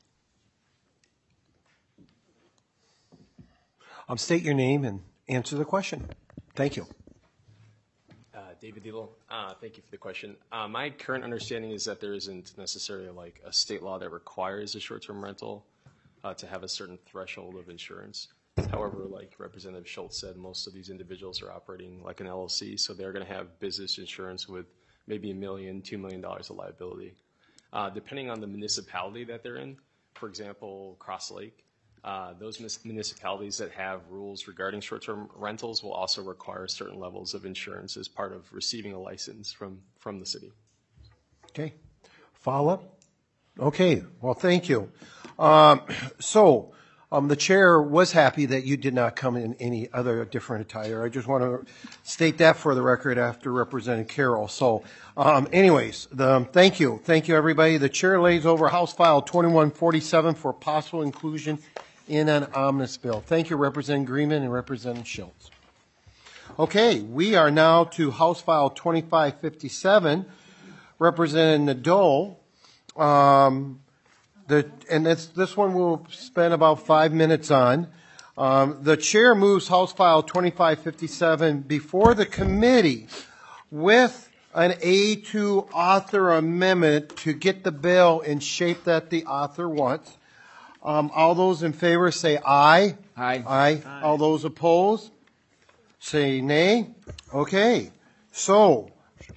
Um, state your name and answer the question. Thank you. Uh, David Liedl, uh, thank you for the question. Uh, my current understanding is that there isn't necessarily like a state law that requires a short-term rental uh, to have a certain threshold of insurance. However, like Representative Schultz said, most of these individuals are operating like an L L C, so they're going to have business insurance with maybe a million, two million dollars of liability. Uh, depending on the municipality that they're in, for example, Cross Lake, Uh, those municipalities that have rules regarding short-term rentals will also require certain levels of insurance as part of receiving a license from, from the city. Okay. Follow-up? Okay. Well, thank you. Um, so um, the chair was happy that you did not come in any other different attire. I just want to state that for the record after Representative Carroll. So um, anyways, the, thank you. Thank you, everybody. The chair lays over House File twenty-one forty-seven for possible inclusion in an omnibus bill. Thank you, Representative Greenman and Representative Schultz. Okay, we are now to House File twenty-five fifty-seven, Representative Nadeau. Um, the, and this, this one we'll spend about five minutes on. Um, the chair moves House File twenty-five fifty-seven before the committee with an A two author amendment to get the bill in shape that the author wants. Um, all those in favor say aye. Aye. Aye. Aye. All those opposed say nay. Okay. So,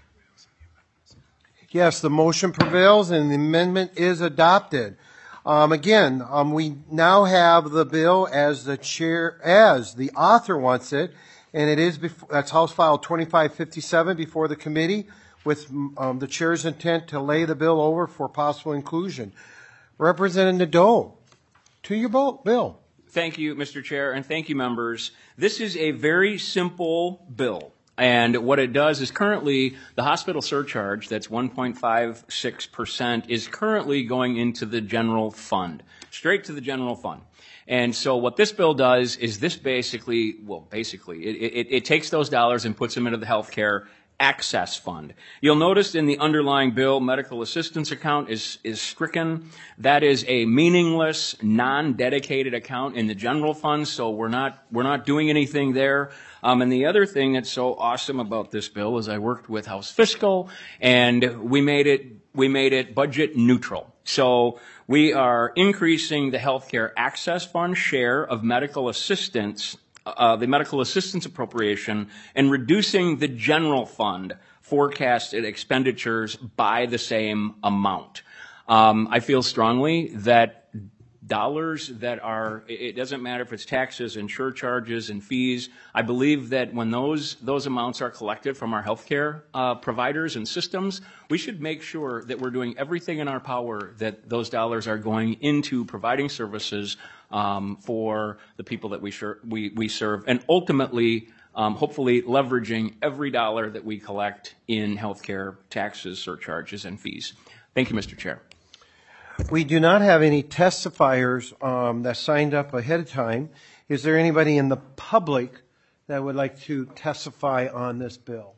yes, the motion prevails and the amendment is adopted. Um, again, um, we now have the bill as the chair, as the author wants it, and it is before, that's House File twenty-five fifty-seven before the committee with um, the chair's intent to lay the bill over for possible inclusion. Representative Nadeau. To your bill. Thank you, Mister Chair, and thank you, members. This is a very simple bill. And what it does is currently the hospital surcharge, that's one point five six percent, is currently going into the general fund, straight to the general fund. And so what this bill does is this basically, well, basically, it, it, it takes those dollars and puts them into the healthcare access fund. You'll notice in the underlying bill, medical assistance account is, is stricken. That is a meaningless, non-dedicated account in the general fund, so we're not, we're not doing anything there. Um, and the other thing that's so awesome about this bill is I worked with House Fiscal, and we made it, we made it budget neutral. So we are increasing the healthcare access fund share of medical assistance Uh, the medical assistance appropriation and reducing the general fund forecasted expenditures by the same amount. Um, I feel strongly that dollars that are, it doesn't matter if it's taxes and surcharges and fees, I believe that when those, those amounts are collected from our healthcare uh, providers and systems, we should make sure that we're doing everything in our power that those dollars are going into providing services Um, for the people that we, sure, we, we serve, and ultimately, um, hopefully, leveraging every dollar that we collect in healthcare taxes, surcharges, and fees. Thank you, Mister Chair. We do not have any testifiers um, that signed up ahead of time. Is there anybody in the public that would like to testify on this bill?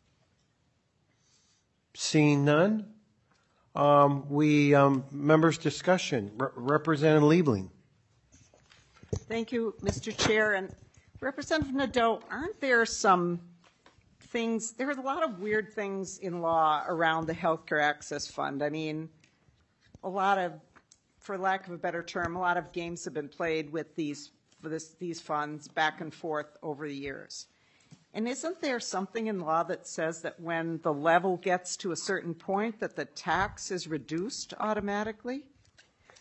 Seeing none, um, we um, members' discussion. Re- Representative Liebling. Thank you, Mister Chair. And Representative Nadeau, aren't there some things, there are a lot of weird things in law around the Healthcare Access Fund. I mean, a lot of, for lack of a better term, a lot of games have been played with these, for this, these funds back and forth over the years. And isn't there something in law that says that when the level gets to a certain point that the tax is reduced automatically?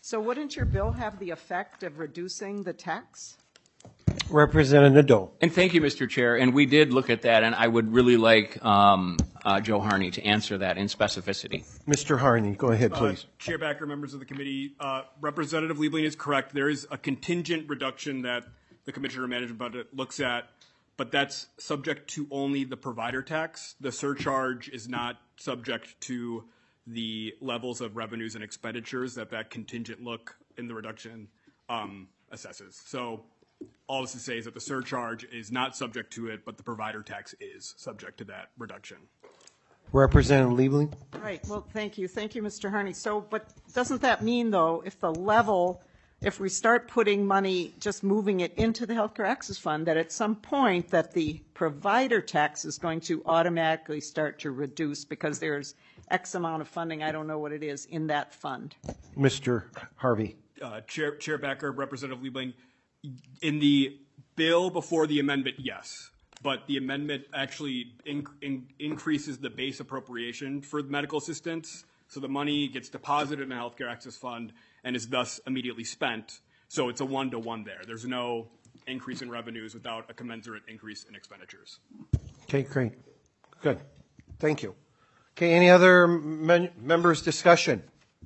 So wouldn't your bill have the effect of reducing the tax? Representative Nadeau. And thank you, Mister Chair. And we did look at that, and I would really like um, uh, Joe Harney to answer that in specificity. Mister Harney, go ahead, please. Uh, Chair Backer, members of the committee, uh, Representative Liebling is correct. There is a contingent reduction that the Commissioner Management Budget looks at, but that's subject to only the provider tax. The surcharge is not subject to the levels of revenues and expenditures that that contingent look in the reduction um, assesses. So all this to say is that the surcharge is not subject to it, but the provider tax is subject to that reduction. Representative Liebling. Right. Well, thank you. Thank you, Mister Harney. So, but doesn't that mean, though, if the level, if we start putting money, just moving it into the Healthcare Access Fund, that at some point that the provider tax is going to automatically start to reduce because there's X amount of funding, I don't know what it is, in that fund? Mister Harvey. Uh, Chair, Chair Backer, Representative Liebling, in the bill before the amendment, yes. But the amendment actually in, in, increases the base appropriation for medical assistance. So the money gets deposited in the Healthcare Access Fund and is thus immediately spent. So it's a one-to-one there. There's no increase in revenues without a commensurate increase in expenditures. Okay, great. Good. Thank you. Okay, any other men- members' discussion?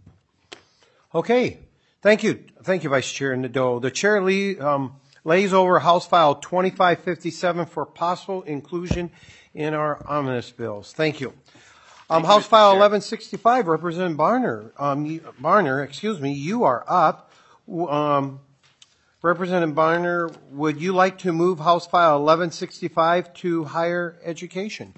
Okay. Thank you. Thank you, Vice Chair Nadeau. The Chair Lee, um, lays over House File twenty-five fifty-seven for possible inclusion in our omnibus bills. Thank you. Um, House File eleven sixty-five, Representative Barner, um, you, Barner, excuse me, you are up. Um, Representative Barner, would you like to move House File eleven sixty-five to higher education?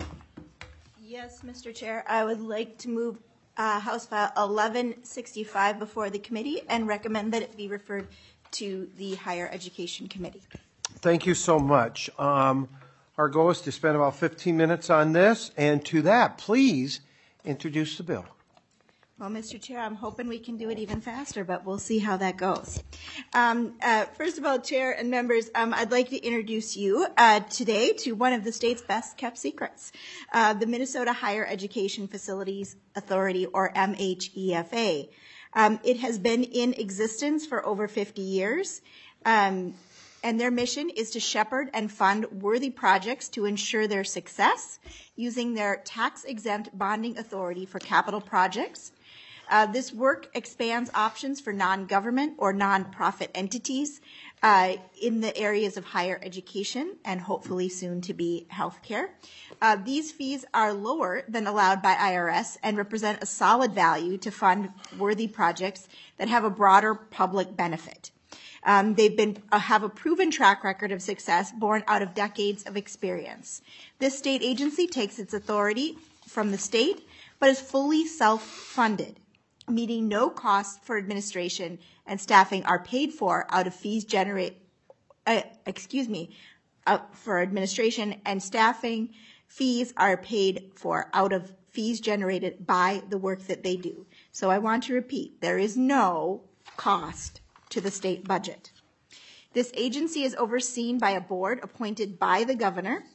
Yes, Mister Chair, I would like to move uh, House File eleven sixty-five before the committee and recommend that it be referred to the Higher Education Committee. Thank you so much. Um, our goal is to spend about fifteen minutes on this, and to that, please introduce the bill. Well, Mister Chair, I'm hoping we can do it even faster, but we'll see how that goes. Um, uh, first of all, Chair and members, um, I'd like to introduce you uh, today to one of the state's best kept secrets, uh, the Minnesota Higher Education Facilities Authority, or M H E F A. Um, it has been in existence for over fifty years, um, and their mission is to shepherd and fund worthy projects to ensure their success using their tax-exempt bonding authority for capital projects. Uh, this work expands options for non-government or non-profit entities uh, in the areas of higher education and hopefully soon to be healthcare. Uh, these fees are lower than allowed by I R S and represent a solid value to fund worthy projects that have a broader public benefit. Um, they've been uh, have a proven track record of success born out of decades of experience. This state agency takes its authority from the state, but is fully self-funded, meaning no costs for administration and staffing are paid for out of fees generate. Uh, excuse me, uh, for administration and staffing, fees are paid for out of fees generated by the work that they do. So I want to repeat: there is no cost to the state budget. This agency is overseen by a board appointed by the governor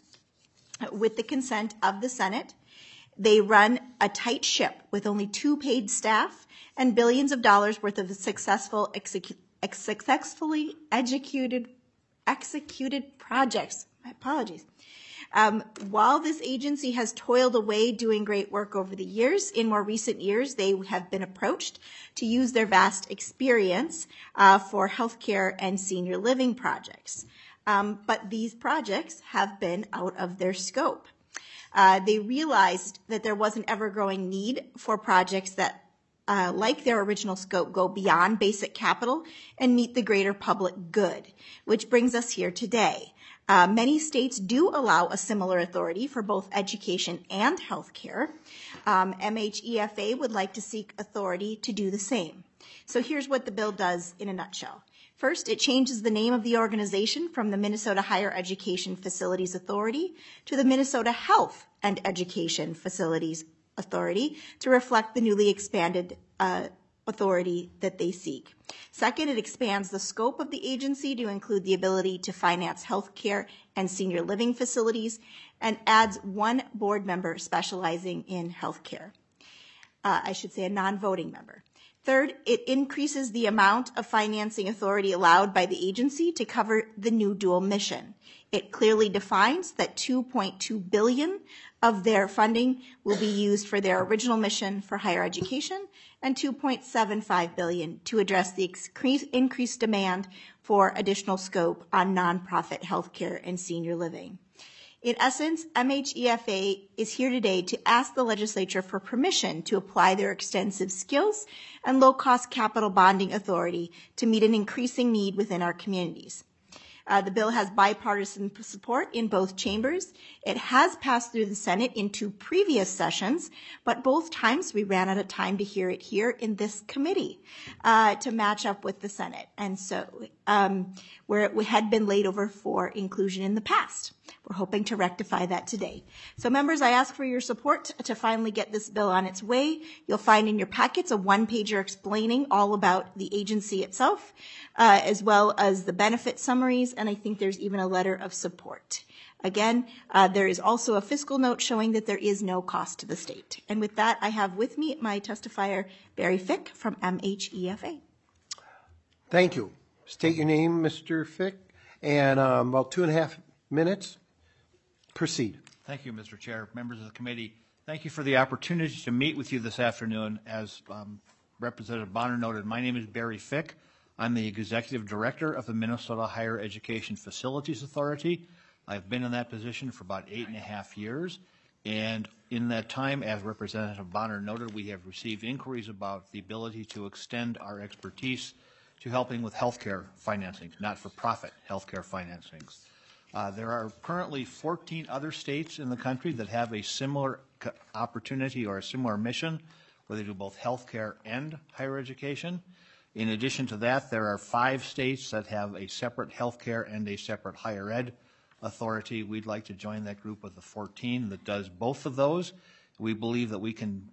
with the consent of the Senate. They run a tight ship with only two paid staff and billions of dollars worth of successful, execu- ex- successfully executed, executed projects. My apologies. Um, while this agency has toiled away doing great work over the years, in more recent years, they have been approached to use their vast experience uh, for healthcare and senior living projects. Um, but these projects have been out of their scope. Uh, they realized that there was an ever-growing need for projects that, uh, like their original scope, go beyond basic capital and meet the greater public good, which brings us here today. Uh, many states do allow a similar authority for both education and healthcare. Um, M H E F A would like to seek authority to do the same. So here's what the bill does in a nutshell. First, it changes the name of the organization from the Minnesota Higher Education Facilities Authority to the Minnesota Health and Education Facilities Authority to reflect the newly expanded uh, authority that they seek. Second, it expands the scope of the agency to include the ability to finance healthcare and senior living facilities and adds one board member specializing in healthcare. Uh, I should say a non-voting member. Third, it increases the amount of financing authority allowed by the agency to cover the new dual mission. It clearly defines that two point two billion dollars of their funding will be used for their original mission for higher education and two point seven five billion dollars to address the increased demand for additional scope on nonprofit healthcare and senior living. In essence, M H E F A is here today to ask the legislature for permission to apply their extensive skills and low-cost capital bonding authority to meet an increasing need within our communities. Uh, the bill has bipartisan support in both chambers. It has passed through the Senate in two previous sessions, but both times we ran out of time to hear it here in this committee uh, to match up with the Senate. And so um, where it had been laid over for inclusion in the past. We're hoping to rectify that today. So members, I ask for your support to finally get this bill on its way. You'll find in your packets a one-pager explaining all about the agency itself, uh, as well as the benefit summaries, and I think there's even a letter of support. Again, uh, there is also a fiscal note showing that there is no cost to the state. And with that, I have with me my testifier, Barry Fick from M H E F A. Thank you. State your name, Mister Fick, and um, about two and a half minutes. Proceed. Thank you, Mister Chair, members of the committee. Thank you for the opportunity to meet with you this afternoon. As um, Representative Bonner noted, my name is Barry Fick. I'm the Executive Director of the Minnesota Higher Education Facilities Authority. I've been in that position for about eight and a half years. And in that time, as Representative Bonner noted, we have received inquiries about the ability to extend our expertise to helping with healthcare financing, not-for-profit healthcare financings. Uh, there are currently fourteen other states in the country that have a similar opportunity or a similar mission where they do both healthcare and higher education. In addition to that, there are five states that have a separate healthcare and a separate higher ed authority. We'd like to join that group with the fourteen that does both of those. We believe that we can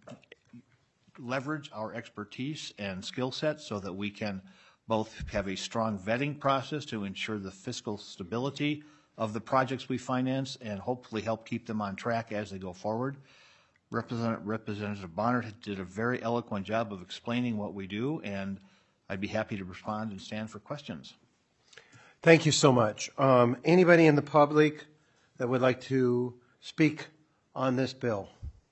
leverage our expertise and skill set so that we can both have a strong vetting process to ensure the fiscal stability of the projects we finance and hopefully help keep them on track as they go forward. Representative, Representative Bonner did a very eloquent job of explaining what we do, and I'd be happy to respond and stand for questions. Thank you so much. Um, anybody in the public that would like to speak on this bill?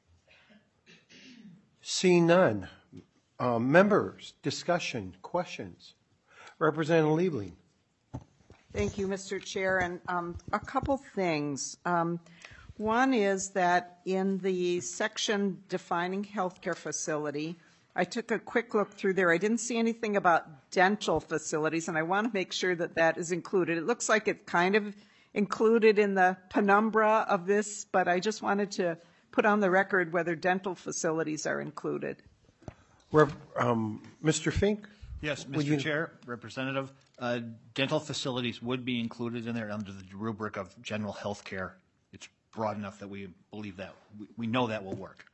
Seeing none. Um, members, discussion, questions. Representative Liebling. Thank you, Mister Chair. And um, a couple things. Um, one is that in the section defining healthcare facility, I took a quick look through there. I didn't see anything about dental facilities, and I want to make sure that that is included. It looks like it's kind of included in the penumbra of this, but I just wanted to put on the record whether dental facilities are included. Rep, um, Mister Fink? Yes, Mister You... Chair, Representative, uh, dental facilities would be included in there under the rubric of general health care. It's broad enough that we believe that. We, we know that will work.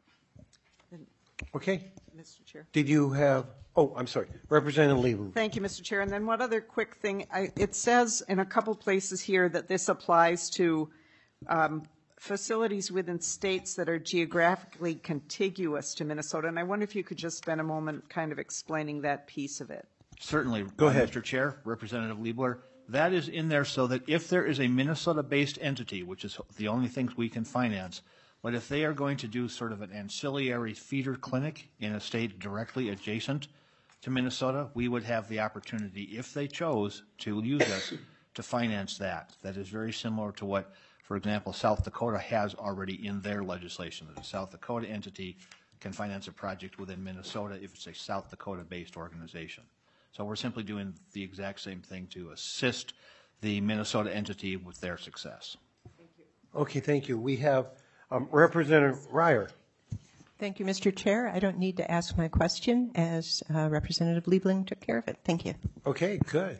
Okay. Mister Chair. Did you have, oh, I'm sorry, Representative Liebling. Thank you, Mister Chair. And then one other quick thing. I, it says in a couple places here that this applies to um, facilities within states that are geographically contiguous to Minnesota. And I wonder if you could just spend a moment kind of explaining that piece of it. Certainly. Go ahead. Mister Chair, Representative Liebler. That is in there so that if there is a Minnesota-based entity, which is the only things we can finance, but if they are going to do sort of an ancillary feeder clinic in a state directly adjacent to Minnesota, we would have the opportunity, if they chose, to use us to finance that. That is very similar to what, for example, South Dakota has already in their legislation. That a South Dakota entity can finance a project within Minnesota if it's a South Dakota-based organization. So we're simply doing the exact same thing to assist the Minnesota entity with their success. Thank you. Okay, thank you. We have um, Representative Reier. Thank you, Mister Chair. I don't need to ask my question as uh, Representative Liebling took care of it. Thank you. Okay, good.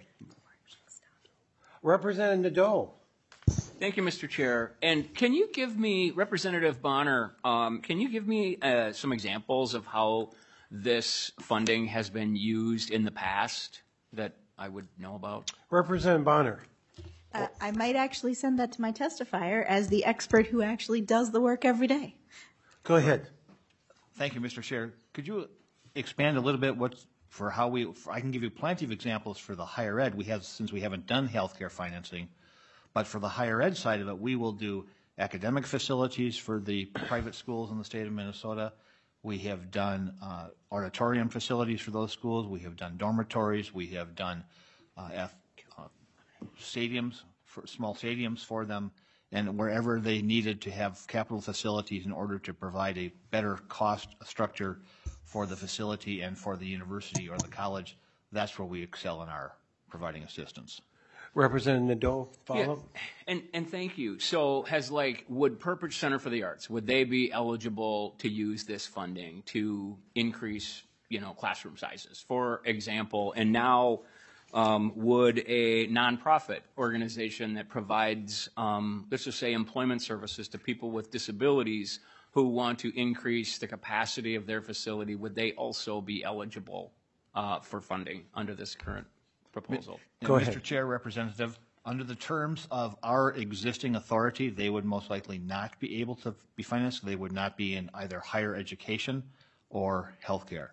Representative Nadeau. Thank you, Mister Chair. And can you give me, Representative Bonner, um, can you give me uh, some examples of how this funding has been used in the past that I would know about? Representative Bonner. Uh, I might actually send that to my testifier as the expert who actually does the work every day. Go ahead. Thank you, Mister Chair. Could you expand a little bit what for how we, for, I can give you plenty of examples for the higher ed. We have, since we haven't done healthcare financing, but for the higher ed side of it, we will do academic facilities for the private schools in the state of Minnesota. We have done uh, auditorium facilities for those schools. We have done dormitories. We have done uh, F, uh, stadiums, for small stadiums for them, and wherever they needed to have capital facilities in order to provide a better cost structure for the facility and for the university or the college, that's where we excel in our providing assistance. Representative Nadeau, follow? Yeah, and, and thank you. So has like, would Purpose Center for the Arts, would they be eligible to use this funding to increase, you know, classroom sizes, for example? And now um, would a nonprofit organization that provides, um, let's just say, employment services to people with disabilities who want to increase the capacity of their facility, would they also be eligible uh, for funding under this current proposal? Go ahead. Mister Chair, Representative, under the terms of our existing authority, they would most likely not be able to be financed. They would not be in either higher education or healthcare.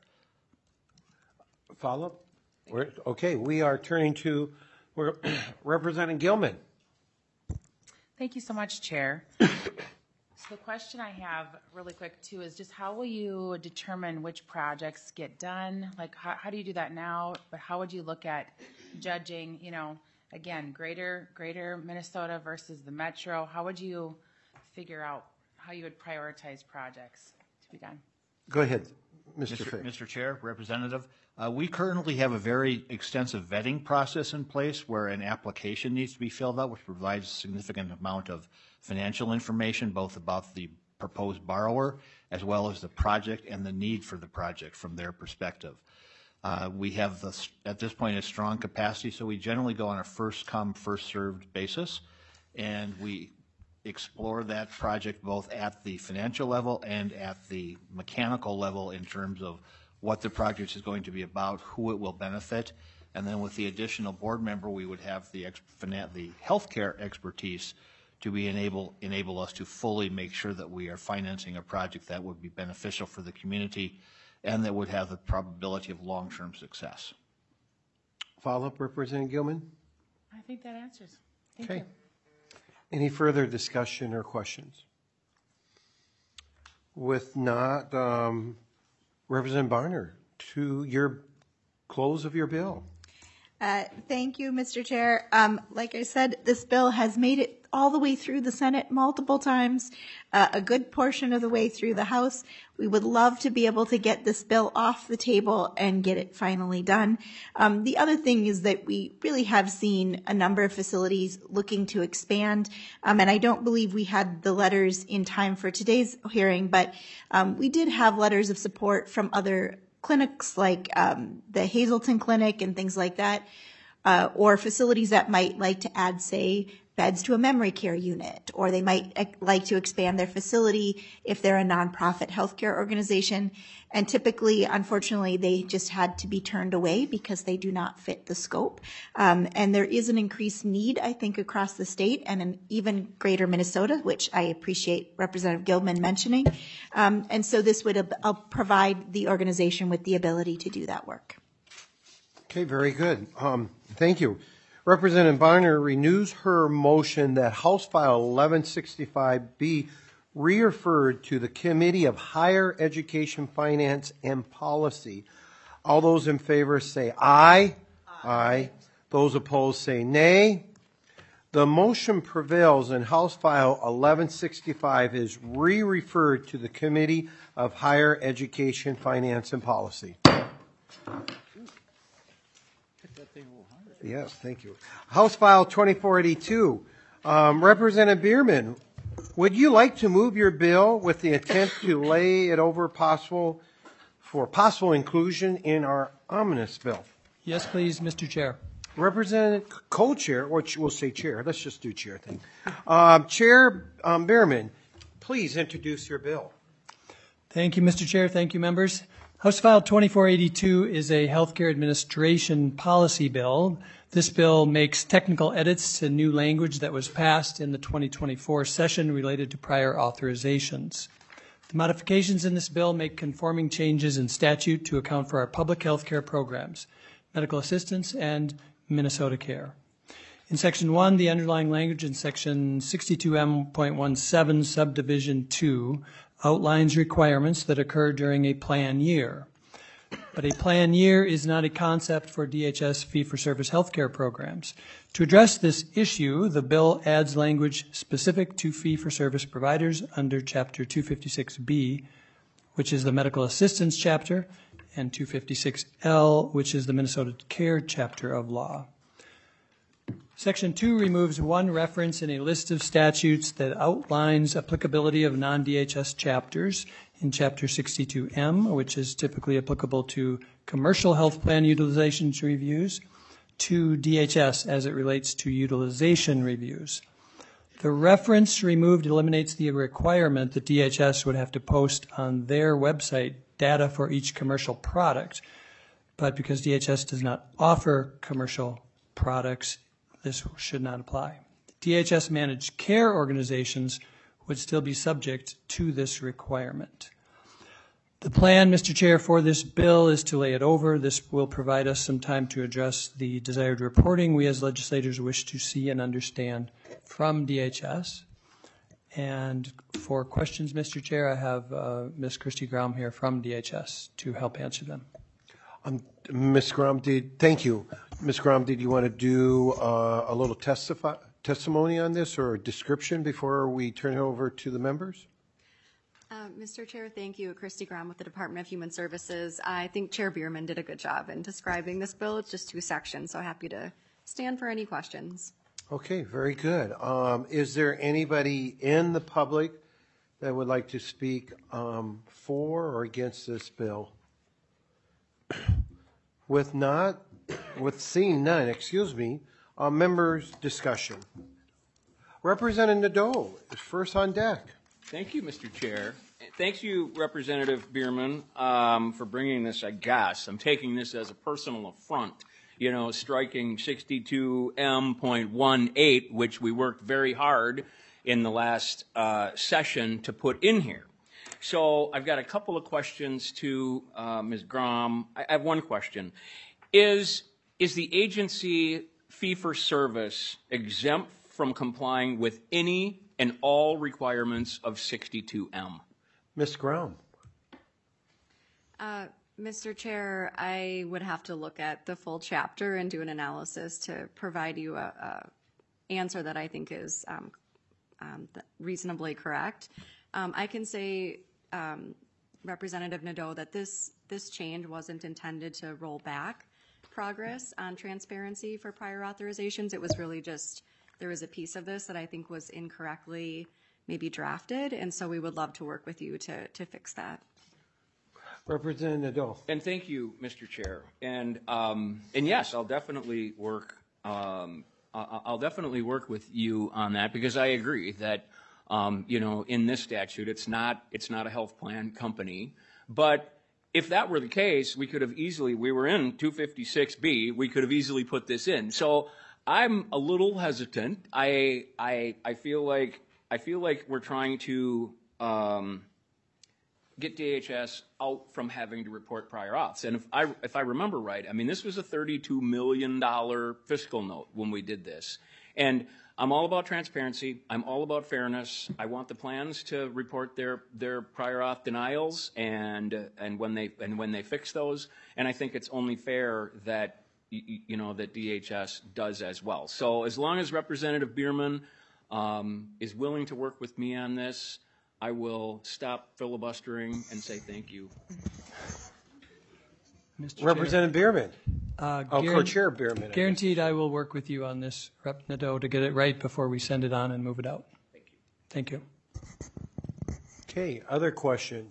Follow? We're, okay, we are turning to we're Representative Gilman. Thank you so much, Chair. So the question I have really quick too is just how will you determine which projects get done? Like how, how do you do that now? But how would you look at judging, you know, again, greater greater Minnesota versus the metro? How would you figure out how you would prioritize projects to be done? Go ahead, Mister Mister Fick. Mister Chair, Representative, uh, we currently have a very extensive vetting process in place where an application needs to be filled out, which provides a significant amount of financial information, both about the proposed borrower as well as the project and the need for the project from their perspective. Uh, we have, the, at this point, a strong capacity, so we generally go on a first-come, first-served basis, and we explore that project both at the financial level and at the mechanical level in terms of what the project is going to be about, who it will benefit, and then with the additional board member, we would have the, ex, the healthcare expertise to be enable enable us to fully make sure that we are financing a project that would be beneficial for the community and that would have the probability of long-term success. Follow-up, Representative Gilman? I think that answers. Thank Okay. you. Any further discussion or questions? With not, um, Representative Barner, to your close of your bill. Uh, thank you, Mister Chair. Um, like I said, this bill has made it all the way through the Senate multiple times, uh, a good portion of the way through the House. We would love to be able to get this bill off the table and get it finally done. Um, the other thing is that we really have seen a number of facilities looking to expand, um, and I don't believe we had the letters in time for today's hearing, but um, we did have letters of support from other clinics like um, the Hazelton Clinic and things like that, uh, or facilities that might like to add, say, beds to a memory care unit, or they might uh, like to expand their facility if they're a nonprofit healthcare organization. And typically, unfortunately, they just had to be turned away because they do not fit the scope. Um, and there is an increased need, I think, across the state and in even greater Minnesota, which I appreciate Representative Gilman mentioning. Um, and so this would uh, provide the organization with the ability to do that work. Okay, very good. Um, thank you. Representative Barner renews her motion that House File eleven sixty-five be referred to the Committee of Higher Education, Finance, and Policy. All those in favor say aye. Aye. Aye. Those opposed say nay. The motion prevails and House File eleven sixty-five is re-referred to the Committee of Higher Education, Finance, and Policy. Yes, thank you. House File twenty-four eighty-two. Um, Representative Bierman, would you like to move your bill with the intent to lay it over possible for possible inclusion in our omnibus bill? Yes, please, Mister Chair. Representative Co-Chair, or we'll say Chair. Let's just do Chair thing. Um, Chair um, Bierman, please introduce your bill. Thank you, Mister Chair. Thank you, members. House File twenty-four eighty-two is a healthcare administration policy bill. This bill makes technical edits to new language that was passed in the twenty twenty-four session related to prior authorizations. The modifications in this bill make conforming changes in statute to account for our public health care programs, medical assistance, and Minnesota Care. In Section one, the underlying language in Section sixty-two M point seventeen, Subdivision two, outlines requirements that occur during a plan year. But a plan year is not a concept for D H S fee-for-service healthcare programs. To address this issue, the bill adds language specific to fee-for-service providers under Chapter two fifty-six B, which is the medical assistance chapter, and two fifty-six L, which is the Minnesota Care chapter of law. Section two removes one reference in a list of statutes that outlines applicability of non-D H S chapters in Chapter sixty-two M, which is typically applicable to commercial health plan utilization reviews, to D H S as it relates to utilization reviews. The reference removed eliminates the requirement that D H S would have to post on their website data for each commercial product, but because D H S does not offer commercial products, this should not apply. D H S managed care organizations would still be subject to this requirement. The plan, Mister Chair, for this bill is to lay it over. This will provide us some time to address the desired reporting we as legislators wish to see and understand from D H S. And for questions, Mister Chair, I have uh, Miz Christy Graum here from D H S to help answer them. Um, Miz Graum, did, thank you. Miz Graum, did you want to do uh, a little testify, testimony on this or a description before we turn it over to the members? Uh, Mister Chair, thank you. Christy Graum with the Department of Human Services. I think Chair Bierman did a good job in describing this bill. It's just two sections, so happy to stand for any questions. Okay, very good. Um, is there anybody in the public that would like to speak um, for or against this bill? With not, with seeing none, excuse me, uh, members' discussion. Representative Nadeau is first on deck. Thank you, Mister Chair. Thank you, Representative Bierman, um, for bringing this, I guess. I'm taking this as a personal affront, you know, striking sixty-two M point eighteen, which we worked very hard in the last uh, session to put in here. So I've got a couple of questions to uh, Miz Graum. I have one question. Is, is the agency fee-for-service exempt from complying with any and all requirements of sixty-two M? Miz Graum. Uh, Mister Chair, I would have to look at the full chapter and do an analysis to provide you a, a answer that I think is um, um, reasonably correct. Um, I can say, um, Representative Nadeau, that this this change wasn't intended to roll back progress on transparency for prior authorizations. It was really just there was a piece of this that I think was incorrectly maybe drafted, and so we would love to work with you to to fix that. Representative Nadeau. And thank you, Mister Chair. And um, and yes, I'll definitely work. Um, I'll definitely work with you on that because I agree that um, you know in this statute it's not it's not a health plan company. But if that were the case, we could have easily we were in two fifty-six B. We could have easily put this in. So I'm a little hesitant. I I I feel like I feel like we're trying to. Um, get D H S out from having to report prior auths. And if I, if I remember right, I mean, this was a thirty-two million dollars fiscal note when we did this. And I'm all about transparency. I'm all about fairness. I want the plans to report their, their prior auth denials and, uh, and when they, and when they fix those. And I think it's only fair that, you, you know, that D H S does as well. So as long as Representative Bierman um, is willing to work with me on this, I will stop filibustering and say thank you. Mister Representative Bierman. Uh, oh, guaran- Co-Chair Bierman. I Guaranteed I will work with you on this, Rep Nadeau, to get it right before we send it on and move it out. Thank you. Thank you. Okay, other questions?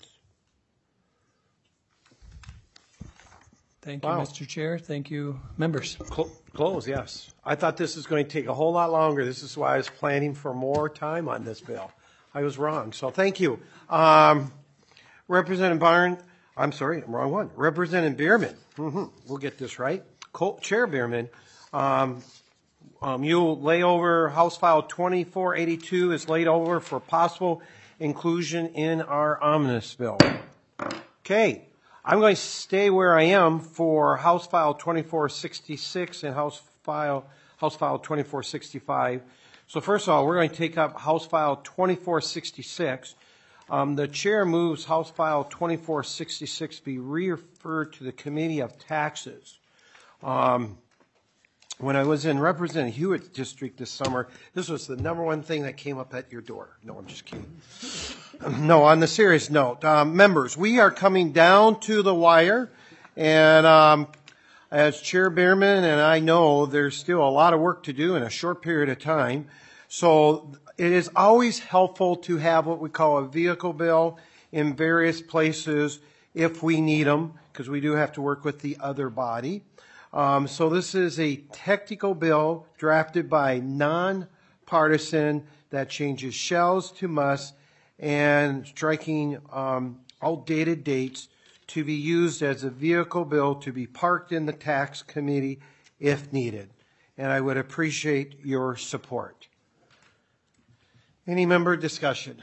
Thank you, Wow. Mister Chair. Thank you, members. Cl- close, yes. I thought this was going to take a whole lot longer. This is why I was planning for more time on this bill. I was wrong, so thank you. Um, Representative Barn, I'm sorry, I'm wrong one. Representative Bierman, mm-hmm, we'll get this right. Co-Chair Bierman, um, um, you'll lay over House File twenty-four eighty-two is laid over for possible inclusion in our omnibus bill. Okay, I'm going to stay where I am for House File twenty-four sixty-six and House File House File twenty-four sixty-five. So first of all, we're going to take up House File twenty-four sixty-six. Um, the chair moves House File twenty-four sixty-six be referred to the Committee of Taxes. Um, when I was in Representative Hewitt's district this summer, this was the number one thing that came up at your door. No, I'm just kidding. No, on the serious note, um, members, we are coming down to the wire, and um, as Chair Bierman and I know, there's still a lot of work to do in a short period of time. So it is always helpful to have what we call a vehicle bill in various places if we need them, because we do have to work with the other body. Um, so this is a technical bill drafted by non-partisan that changes shells to must and striking um, outdated dates to be used as a vehicle bill to be parked in the tax committee if needed. And I would appreciate your support. Any member discussion?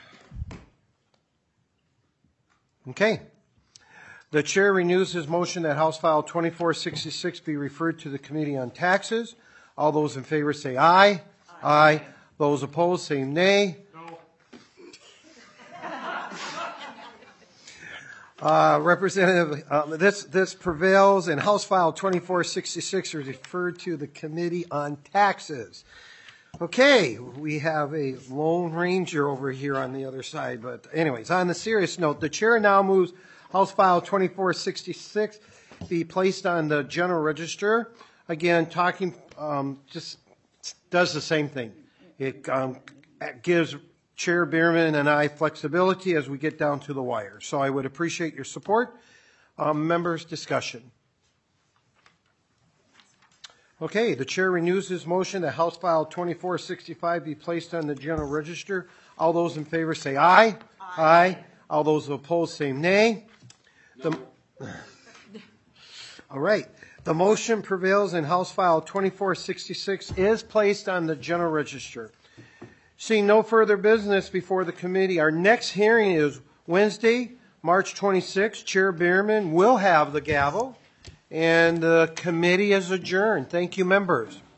Okay. The chair renews his motion that House File twenty-four sixty-six be referred to the Committee on Taxes. All those in favor say aye. Aye. Aye. Those opposed say nay. No. Uh, Representative, uh, this this prevails, and House File twenty-four sixty-six is referred to the Committee on Taxes. Okay, we have a Lone Ranger over here on the other side, but anyways, on the serious note, the chair now moves House File twenty-four sixty-six be placed on the General Register. Again, talking um, just does the same thing. It um, gives Chair Bierman and I flexibility as we get down to the wire. So I would appreciate your support. Um, members, discussion. Okay, the chair renews his motion that House File twenty-four sixty-five be placed on the General Register. All those in favor say aye. Aye. Aye. All those opposed say nay. The, all right. The motion prevails and House File twenty-four sixty-six is placed on the General Register. Seeing no further business before the committee, our next hearing is Wednesday, March twenty-sixth. Chair Bierman will have the gavel, and the committee is adjourned. Thank you, members.